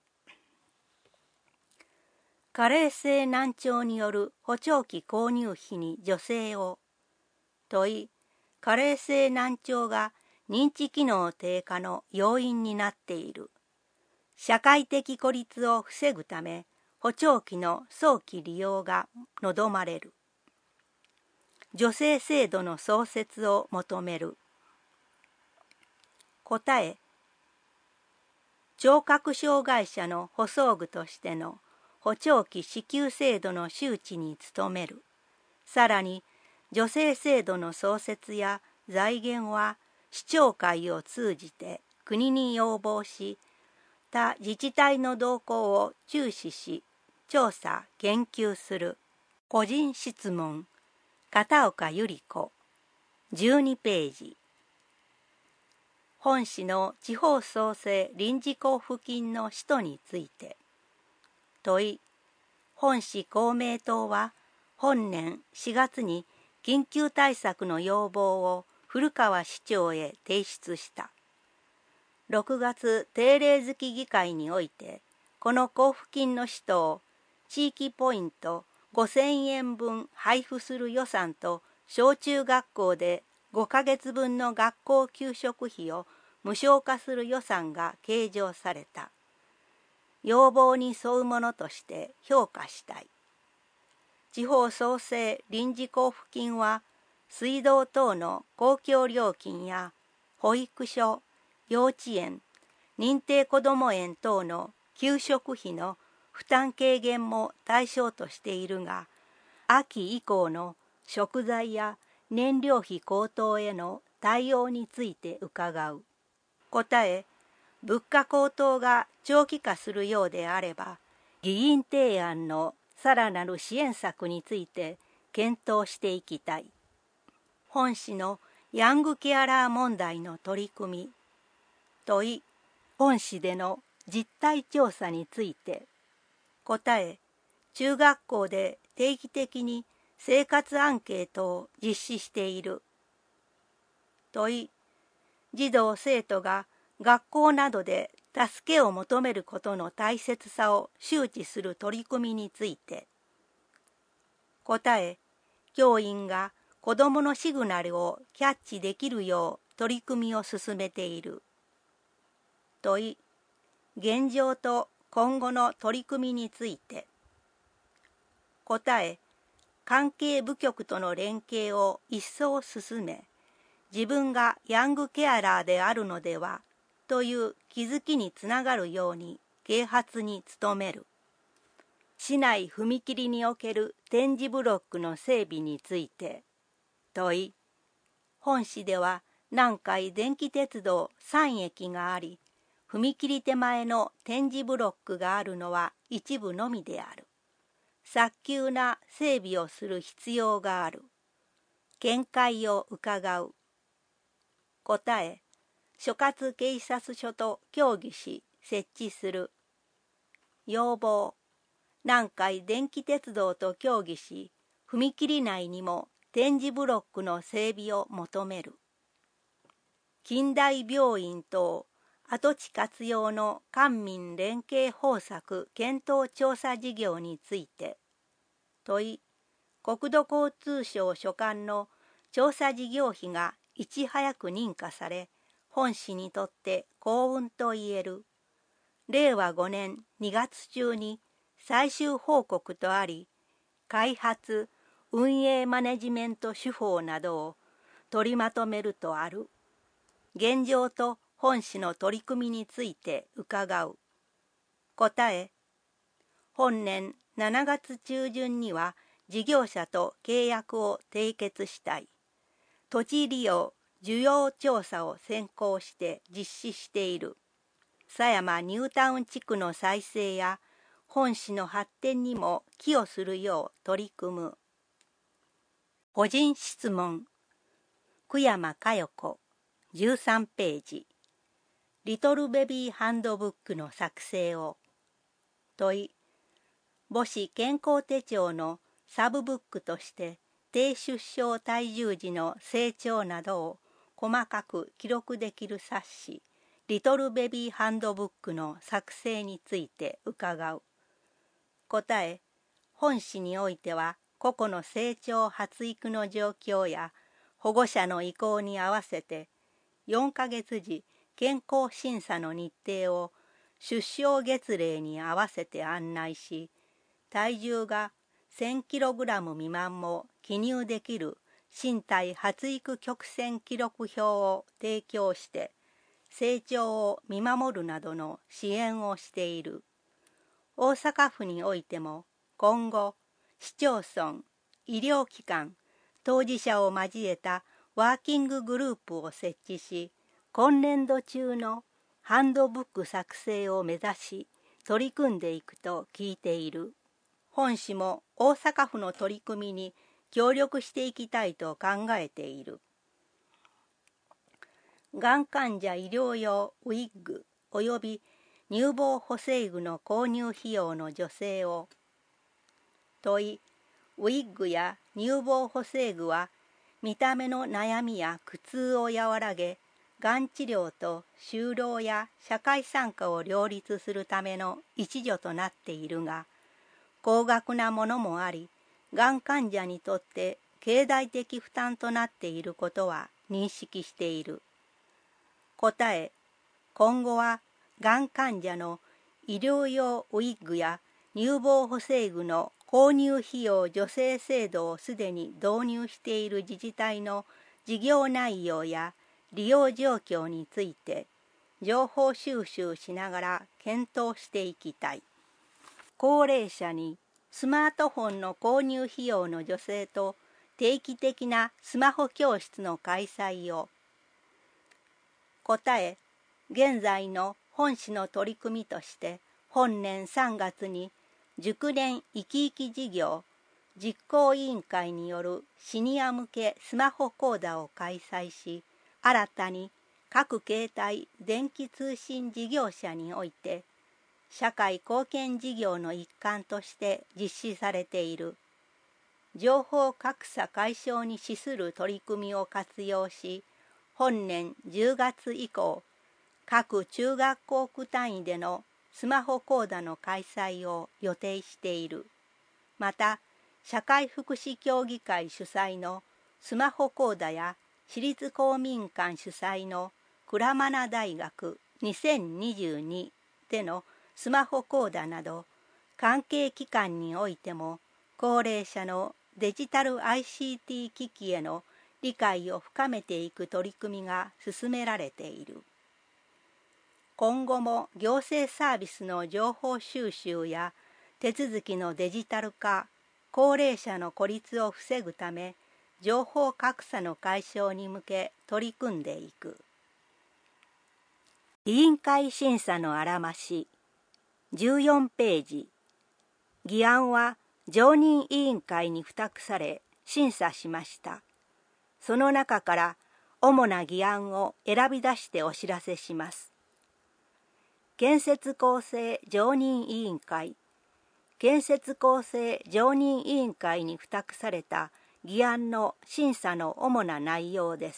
加齢性難聴による補聴器購入費に助成を。問い、加齢性難聴が認知機能低下の要因になっている。社会的孤立を防ぐため、補聴器の早期利用が望まれる。助成制度の創設を求める。答え、聴覚障害者の補装具としての補聴器支給制度の周知に努める。さらに、助成制度の創設や財源は市長会を通じて国に要望し、他自治体の動向を注視し、調査・研究する。個人質問、片岡百合子、12ページ。本市の地方創生臨時交付金の使途について。問い、本市公明党は本年4月に緊急対策の要望を古川市長へ提出した。6月定例月議会において、この交付金の使途を地域ポイント5000円分配布する予算と小中学校で5ヶ月分の学校給食費を無償化する予算が計上された。要望に沿うものとして評価したい。地方創生臨時交付金は、水道等の公共料金や保育所、幼稚園、認定こども園等の給食費の負担軽減も対象としているが、秋以降の食材や燃料費高騰への対応について伺う。答え、物価高騰が長期化するようであれば、議員提案のさらなる支援策について検討していきたい。本市のヤングケアラー問題の取り組み。問い、本市での実態調査について。答え、中学校で定期的に生活アンケートを実施している。問い、児童生徒が学校などで助けを求めることの大切さを周知する取り組みについて。答え、教員が子どものシグナルをキャッチできるよう取り組みを進めている。問い、現状と今後の取り組みについて。答え、関係部局との連携を一層進め、自分がヤングケアラーであるのではという気づきにつながるように啓発に努める。市内踏切における点字ブロックの整備について。問い、本市では南海電気鉄道3駅があり、踏切手前の点字ブロックがあるのは一部のみである。早急な整備をする必要がある。見解を伺う。答え、所轄警察署と協議し設置する。要望、南海電気鉄道と協議し、踏切内にも点字ブロックの整備を求める。近代病院等跡地活用の官民連携方策検討調査事業について。問い、国土交通省所管の調査事業費がいち早く認可され、本市にとって幸運と言える。令和5年2月中に最終報告とあり、開発・運営マネジメント手法などを取りまとめるとある。現状と本市の取り組みについて伺う。答え、本年7月中旬には事業者と契約を締結したい。土地利用、 需要調査を先行して実施している。狭山ニュータウン地区の再生や本市の発展にも寄与するよう取り組む。個人質問。久山佳代子、13ページ。リトルベビーハンドブックの作成を。問い。母子健康手帳のサブブックとして低出生体重時の成長などを細かく記録できる冊子リトルベビーハンドブックの作成について伺う。答え。本誌においては個々の成長発育の状況や保護者の意向に合わせて4ヶ月時健康審査の日程を出生月齢に合わせて案内し、体重が 1000kg 未満も記入できる身体発育曲線記録表を提供して成長を見守るなどの支援をしている。大阪府においても今後市町村、医療機関、当事者を交えたワーキンググループを設置し、今年度中のハンドブック作成を目指し取り組んでいくと聞いている。本市も大阪府の取り組みに協力していきたいと考えている。がん患者医療用ウィッグおよび乳房補正具の購入費用の助成を。問い。ウィッグや乳房補正具は見た目の悩みや苦痛を和らげ、がん治療と就労や社会参加を両立するための一助となっているが、高額なものもあり、がん患者にとって経済的負担となっていることは認識している。答え。今後はがん患者の医療用ウィッグや乳房補正具の購入費用助成制度をすでに導入している自治体の事業内容や利用状況について情報収集しながら検討していきたい。高齢者にスマートフォンの購入費用の助成と定期的なスマホ教室の開催を。答え。現在の本市の取り組みとして本年3月に熟年生き生き事業実行委員会によるシニア向けスマホ講座を開催し、新たに各携帯電気通信事業者において社会貢献事業の一環として実施されている。情報格差解消に資する取り組みを活用し、本年10月以降、各中学校区単位でのスマホ講座の開催を予定している。また、社会福祉協議会主催のスマホ講座や私立公民館主催の鞍馬名大学2022でのスマホ講座など、関係機関においても高齢者のデジタル ICT 機器への理解を深めていく取り組みが進められている。今後も行政サービスの情報収集や手続きのデジタル化、高齢者の孤立を防ぐため、情報格差の解消に向け取り組んでいく。委員会審査のあらまし、14ページ。議案は常任委員会に付託され審査しました。その中から主な議案を選び出してお知らせします。建設構成常任委員会。建設構成常任委員会に付託された議案の審査の主な内容です。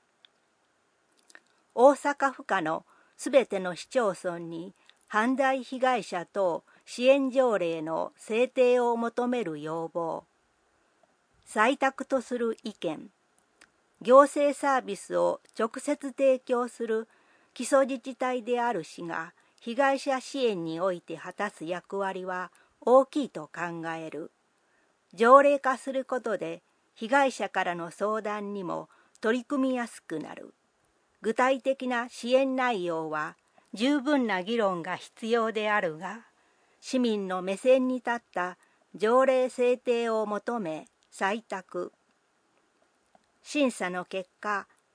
大阪府下のすべての市町村に犯罪被害者等支援条例の制定を求める要望。採択とする意見。行政サービスを直接提供する基礎自治体である市が被害者支援において果たす役割は大きいと考える。条例化することで被害者からの相談にも取り組みやすくなる。具体的な支援内容は十分な議論が必要であるが、市民の目線に立った条例制定を求め採択。審査の結果、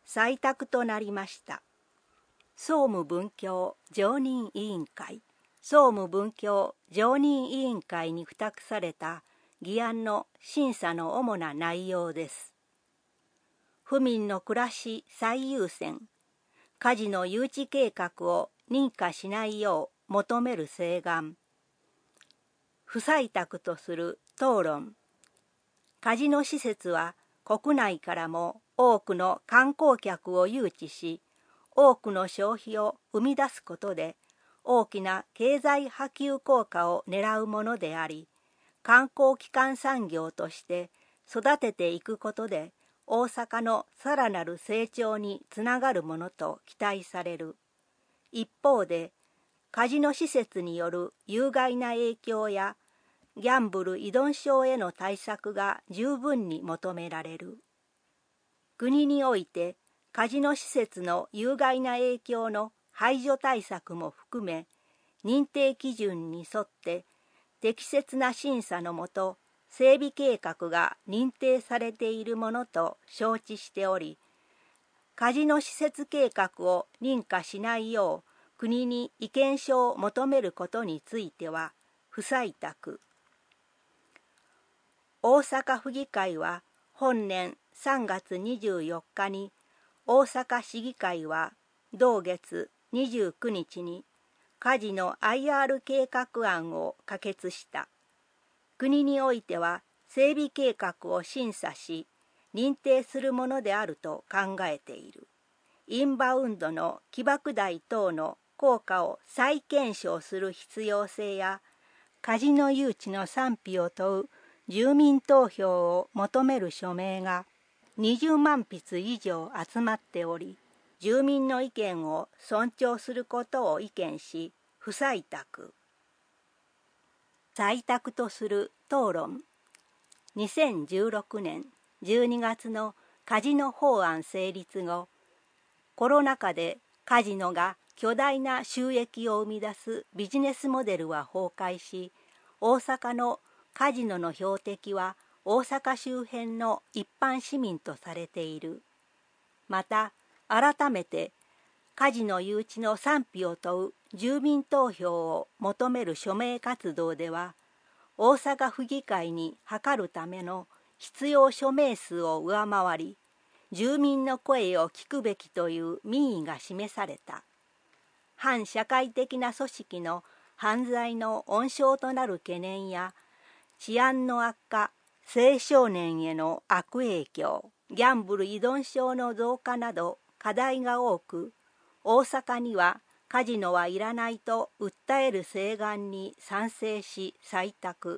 採択となりました。総務文教常任委員会、総務文教常任委員会に付託された議案の審査の主な内容です。府民の暮らし最優先、カジノ誘致計画を認可しないよう求める請願、不採択とする討論、カジノ施設は国内からも多くの観光客を誘致し、多くの消費を生み出すことで大きな経済波及効果を狙うものであり、観光基幹産業として育てていくことで大阪のさらなる成長につながるものと期待される。一方で、カジノ施設による有害な影響やギャンブル依存症への対策が十分に求められる。国においてカジノ施設の有害な影響の排除対策も含め、認定基準に沿って適切な審査のもと整備計画が認定されているものと承知しており、カジノ施設計画を認可しないよう国に意見書を求めることについては不採択。大阪府議会は本年3月24日に、大阪市議会は同月29日にカジノ IR 計画案を可決した。国においては整備計画を審査し認定するものであると考えている。インバウンドの起爆剤等の効果を再検証する必要性や、カジノ誘致の賛否を問う住民投票を求める署名が20万筆以上集まっており、住民の意見を尊重することを意見し、不採択。採択とする討論。2016年12月のカジノ法案成立後、コロナ禍でカジノが巨大な収益を生み出すビジネスモデルは崩壊し、大阪のカジノの標的は大阪周辺の一般市民とされている。また、改めてカジノ誘致の賛否を問う住民投票を求める署名活動では、大阪府議会に諮るための必要署名数を上回り、住民の声を聞くべきという民意が示された。反社会的な組織の犯罪の温床となる懸念や、治安の悪化、青少年への悪影響、ギャンブル依存症の増加など課題が多く、大阪にはカジノはいらないと訴える請願に賛成し採択。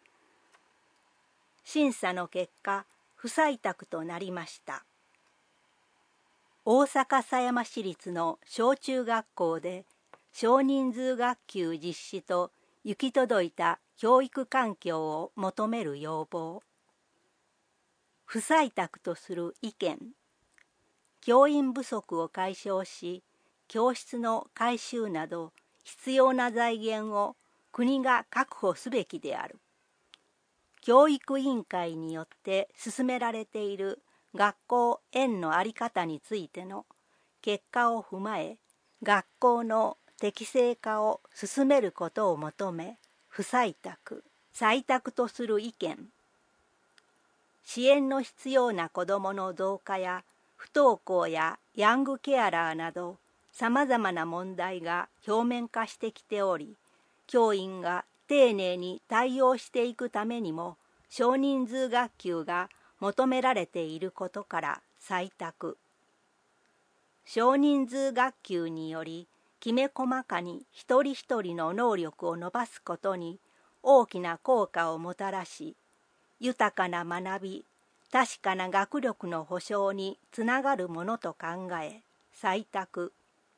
審査の結果、不採択となりました。大阪狭山市立の小中学校で少人数学級実施と行き届いた教育環境を求める要望。不採択とする意見。教員不足を解消し、教室の改修など必要な財源を国が確保すべきである。教育委員会によって進められている学校園の在り方についての結果を踏まえ、学校の適正化を進めることを求め、不採択。採択とする意見。支援の必要な子どもの増加や不登校やヤングケアラーなどさまざまな問題が表面化してきており、教員が丁寧に対応していくためにも少人数学級が求められていることから採択。少人数学級によりきめ細かに一人一人の能力を伸ばすことに大きな効果をもたらし、豊かな学び、確かな学力の保障につながるものと考え、採択。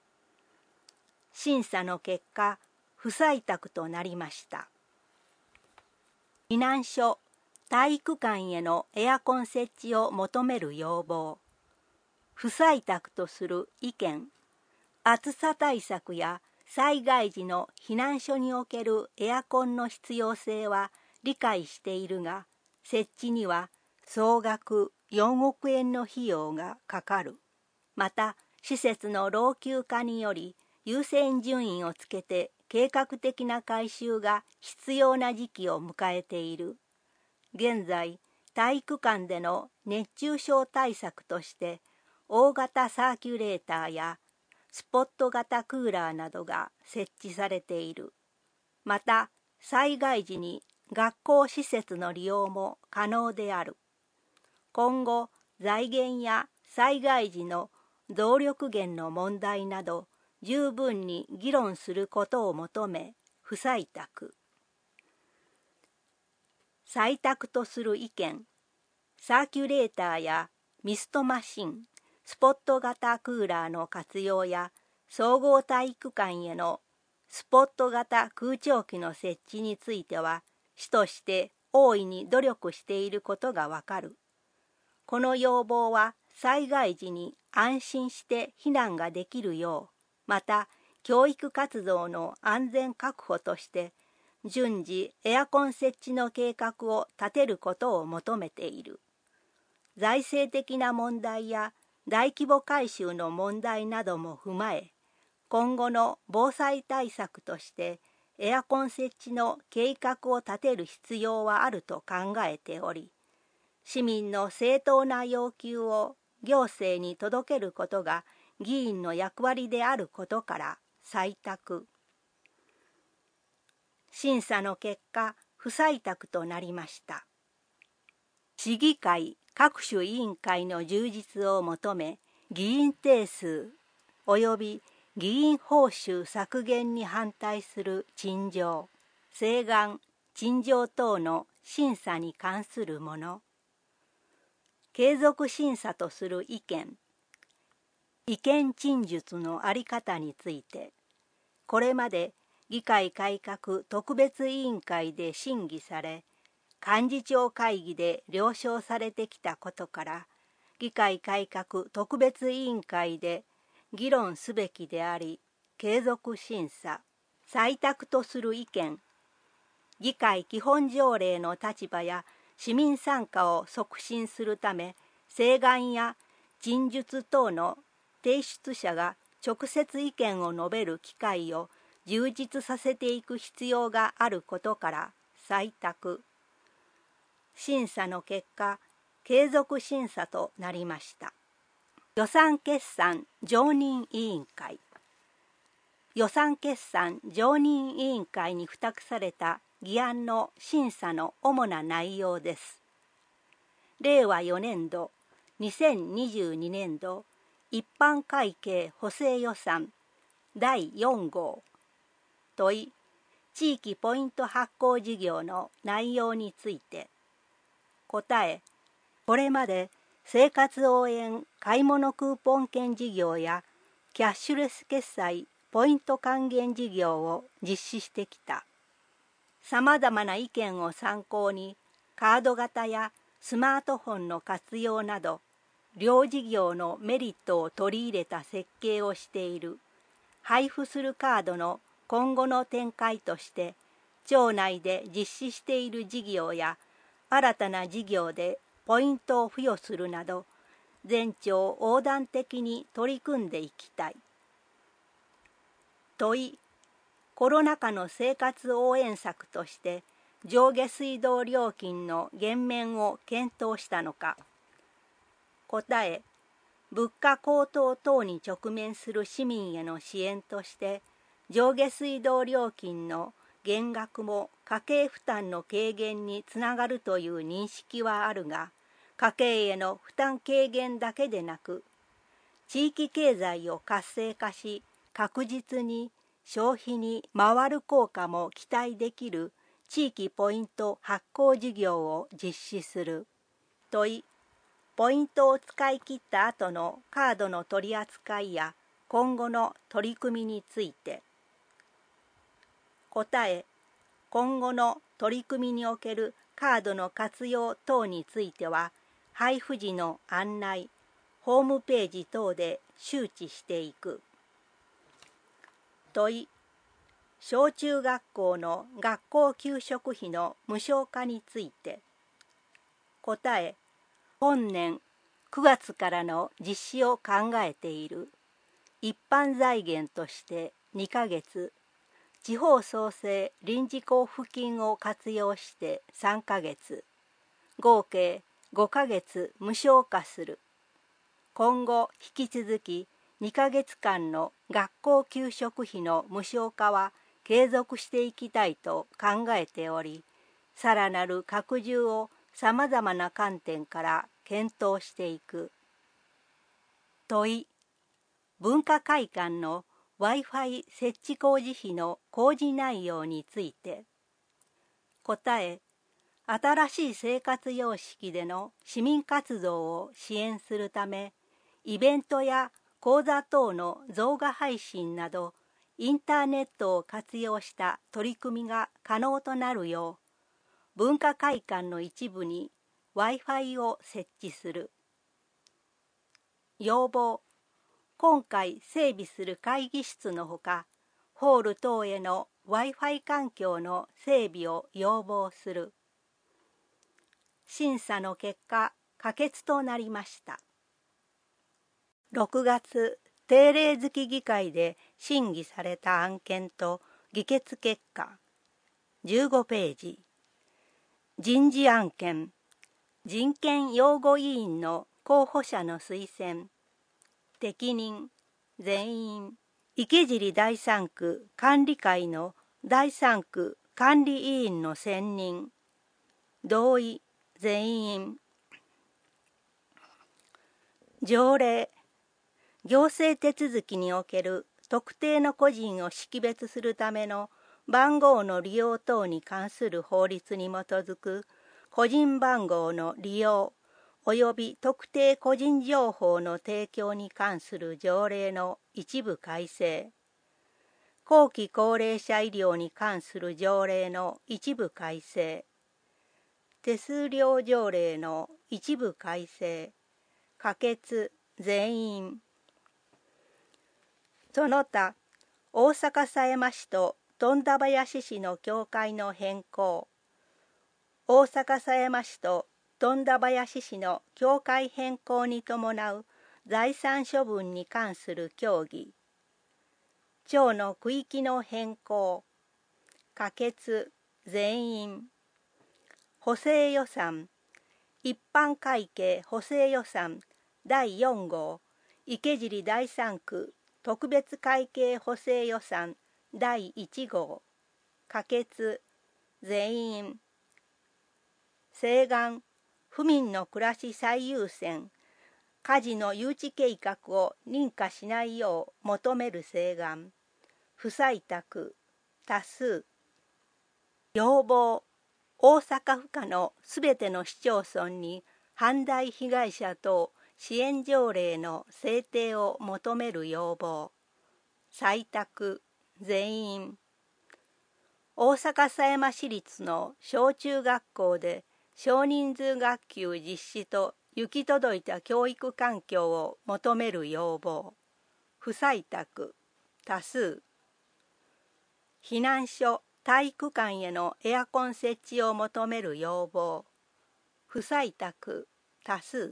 審査の結果、不採択となりました。避難所、体育館へのエアコン設置を求める要望。不採択とする意見。暑さ対策や災害時の避難所におけるエアコンの必要性は理解しているが、設置には総額4億円の費用がかかる。 また施設の老朽化により優先順位をつけて計画的な改修が必要な時期を迎えている。現在、体育館での熱中症対策として大型サーキュレーターやスポット型クーラーなどが設置されている。また、災害時に学校施設の利用も可能である。今後、財源や災害時の動力源の問題など、十分に議論することを求め、不採択。採択とする意見。サーキュレーターやミストマシン、スポット型クーラーの活用や総合体育館へのスポット型空調機の設置については、市として大いに努力していることがわかる。この要望は災害時に安心して避難ができるよう、また教育活動の安全確保として、順次エアコン設置の計画を立てることを求めている。財政的な問題や大規模改修の問題なども踏まえ、今後の防災対策としてエアコン設置の計画を立てる必要はあると考えており、市民の正当な要求を行政に届けることが議員の役割であることから採択。審査の結果、不採択となりました。市議会各種委員会の充実を求め、議員定数及び議員報酬削減に反対する陳情、請願、陳情等の審査に関するもの。継続審査とする意見。意見陳述の在り方について、これまで議会改革特別委員会で審議され、幹事長会議で了承されてきたことから、議会改革特別委員会で議論すべきであり、継続審査、採択とする意見。議会基本条例の立場や市民参加を促進するため、請願や陳述等の提出者が直接意見を述べる機会を充実させていく必要があることから採択。審査の結果、継続審査となりました。予算決算常任委員会。予算決算常任委員会に付託された議案の審査の主な内容です。令和4年度、2022年度一般会計補正予算第4号。問い、地域ポイント発行事業の内容について。答え、これまで生活応援買い物クーポン券事業やキャッシュレス決済ポイント還元事業を実施してきた。さまざまな意見を参考に、カード型やスマートフォンの活用など、両事業のメリットを取り入れた設計をしている。配布するカードの今後の展開として、町内で実施している事業や、新たな事業でポイントを付与するなど、全町横断的に取り組んでいきたい。問い、コロナ禍の生活応援策として上下水道料金の減免を検討したのか。答え、物価高騰等に直面する市民への支援として上下水道料金の減額も家計負担の軽減につながるという認識はあるが、家計への負担軽減だけでなく、地域経済を活性化し、確実に消費に回る効果も期待できる地域ポイント発行事業を実施する。問い、ポイントを使い切った後のカードの取り扱いや今後の取り組みについて。答え、今後の取り組みにおけるカードの活用等については、配布時の案内、ホームページ等で周知していく。問い、小中学校の学校給食費の無償化について。答え、本年 9月からの実施を考えている。一般財源として2ヶ月、地方創生臨時交付金を活用して3ヶ月、合計5ヶ月無償化する。今後引き続き2ヶ月間の学校給食費の無償化は継続していきたいと考えており、さらなる拡充をさまざまな観点から検討していく。問い、文化会館の Wi-Fi 設置工事費の工事内容について。答え、新しい生活様式での市民活動を支援するため、イベントや講座等の動画配信など、インターネットを活用した取り組みが可能となるよう、文化会館の一部に Wi-Fi を設置する。要望、今回整備する会議室のほか、ホール等への Wi-Fi 環境の整備を要望する。審査の結果、可決となりました。6月、定例付議会で審議された案件と議決結果。15ページ。人事案件。人権擁護委員の候補者の推薦。適任、全員。池尻第3区管理会の第3区管理委員の選任。同意、全員。条例。行政手続きにおける特定の個人を識別するための番号の利用等に関する法律に基づく個人番号の利用及び特定個人情報の提供に関する条例の一部改正、後期高齢者医療に関する条例の一部改正、手数料条例の一部改正、可決、全員。その他、大阪狭山市と富田林市の境界の変更、大阪狭山市と富田林市の境界変更に伴う財産処分に関する協議、町の区域の変更、可決、全員。補正予算、一般会計補正予算第4号、池尻第3区特別会計補正予算第1号、可決、全員。請願、府民の暮らし最優先、家事の誘致計画を認可しないよう求める請願、不採択、多数。要望、大阪府下のすべての市町村に犯罪被害者等支援条例の制定を求める要望、採択、全員。大阪狭山市立の小中学校で少人数学級実施と行き届いた教育環境を求める要望、不採択、多数。避難所、体育館へのエアコン設置を求める要望、不採択、多数。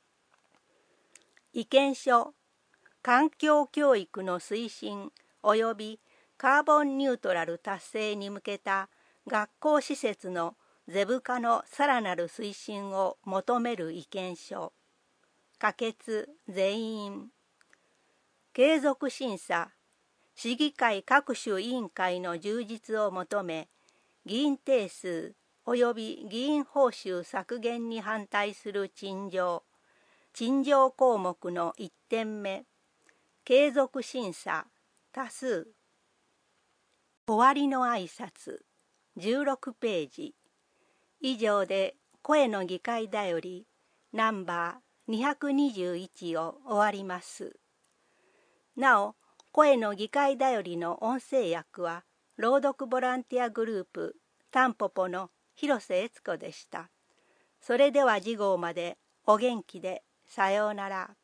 意見書、環境教育の推進及びカーボンニュートラル達成に向けた学校施設のゼブ化のさらなる推進を求める意見書、可決、全員。継続審査、市議会各種委員会の充実を求め、議員定数及び議員報酬削減に反対する陳情項目の1点目、継続審査、多数。終わりの挨拶、16ページ。以上で声の議会だよりナンバー221を終わります。なお、声の議会だよりの音声訳は朗読ボランティアグループタンポポの広瀬悦子でした。それでは次号までお元気で、さようなら。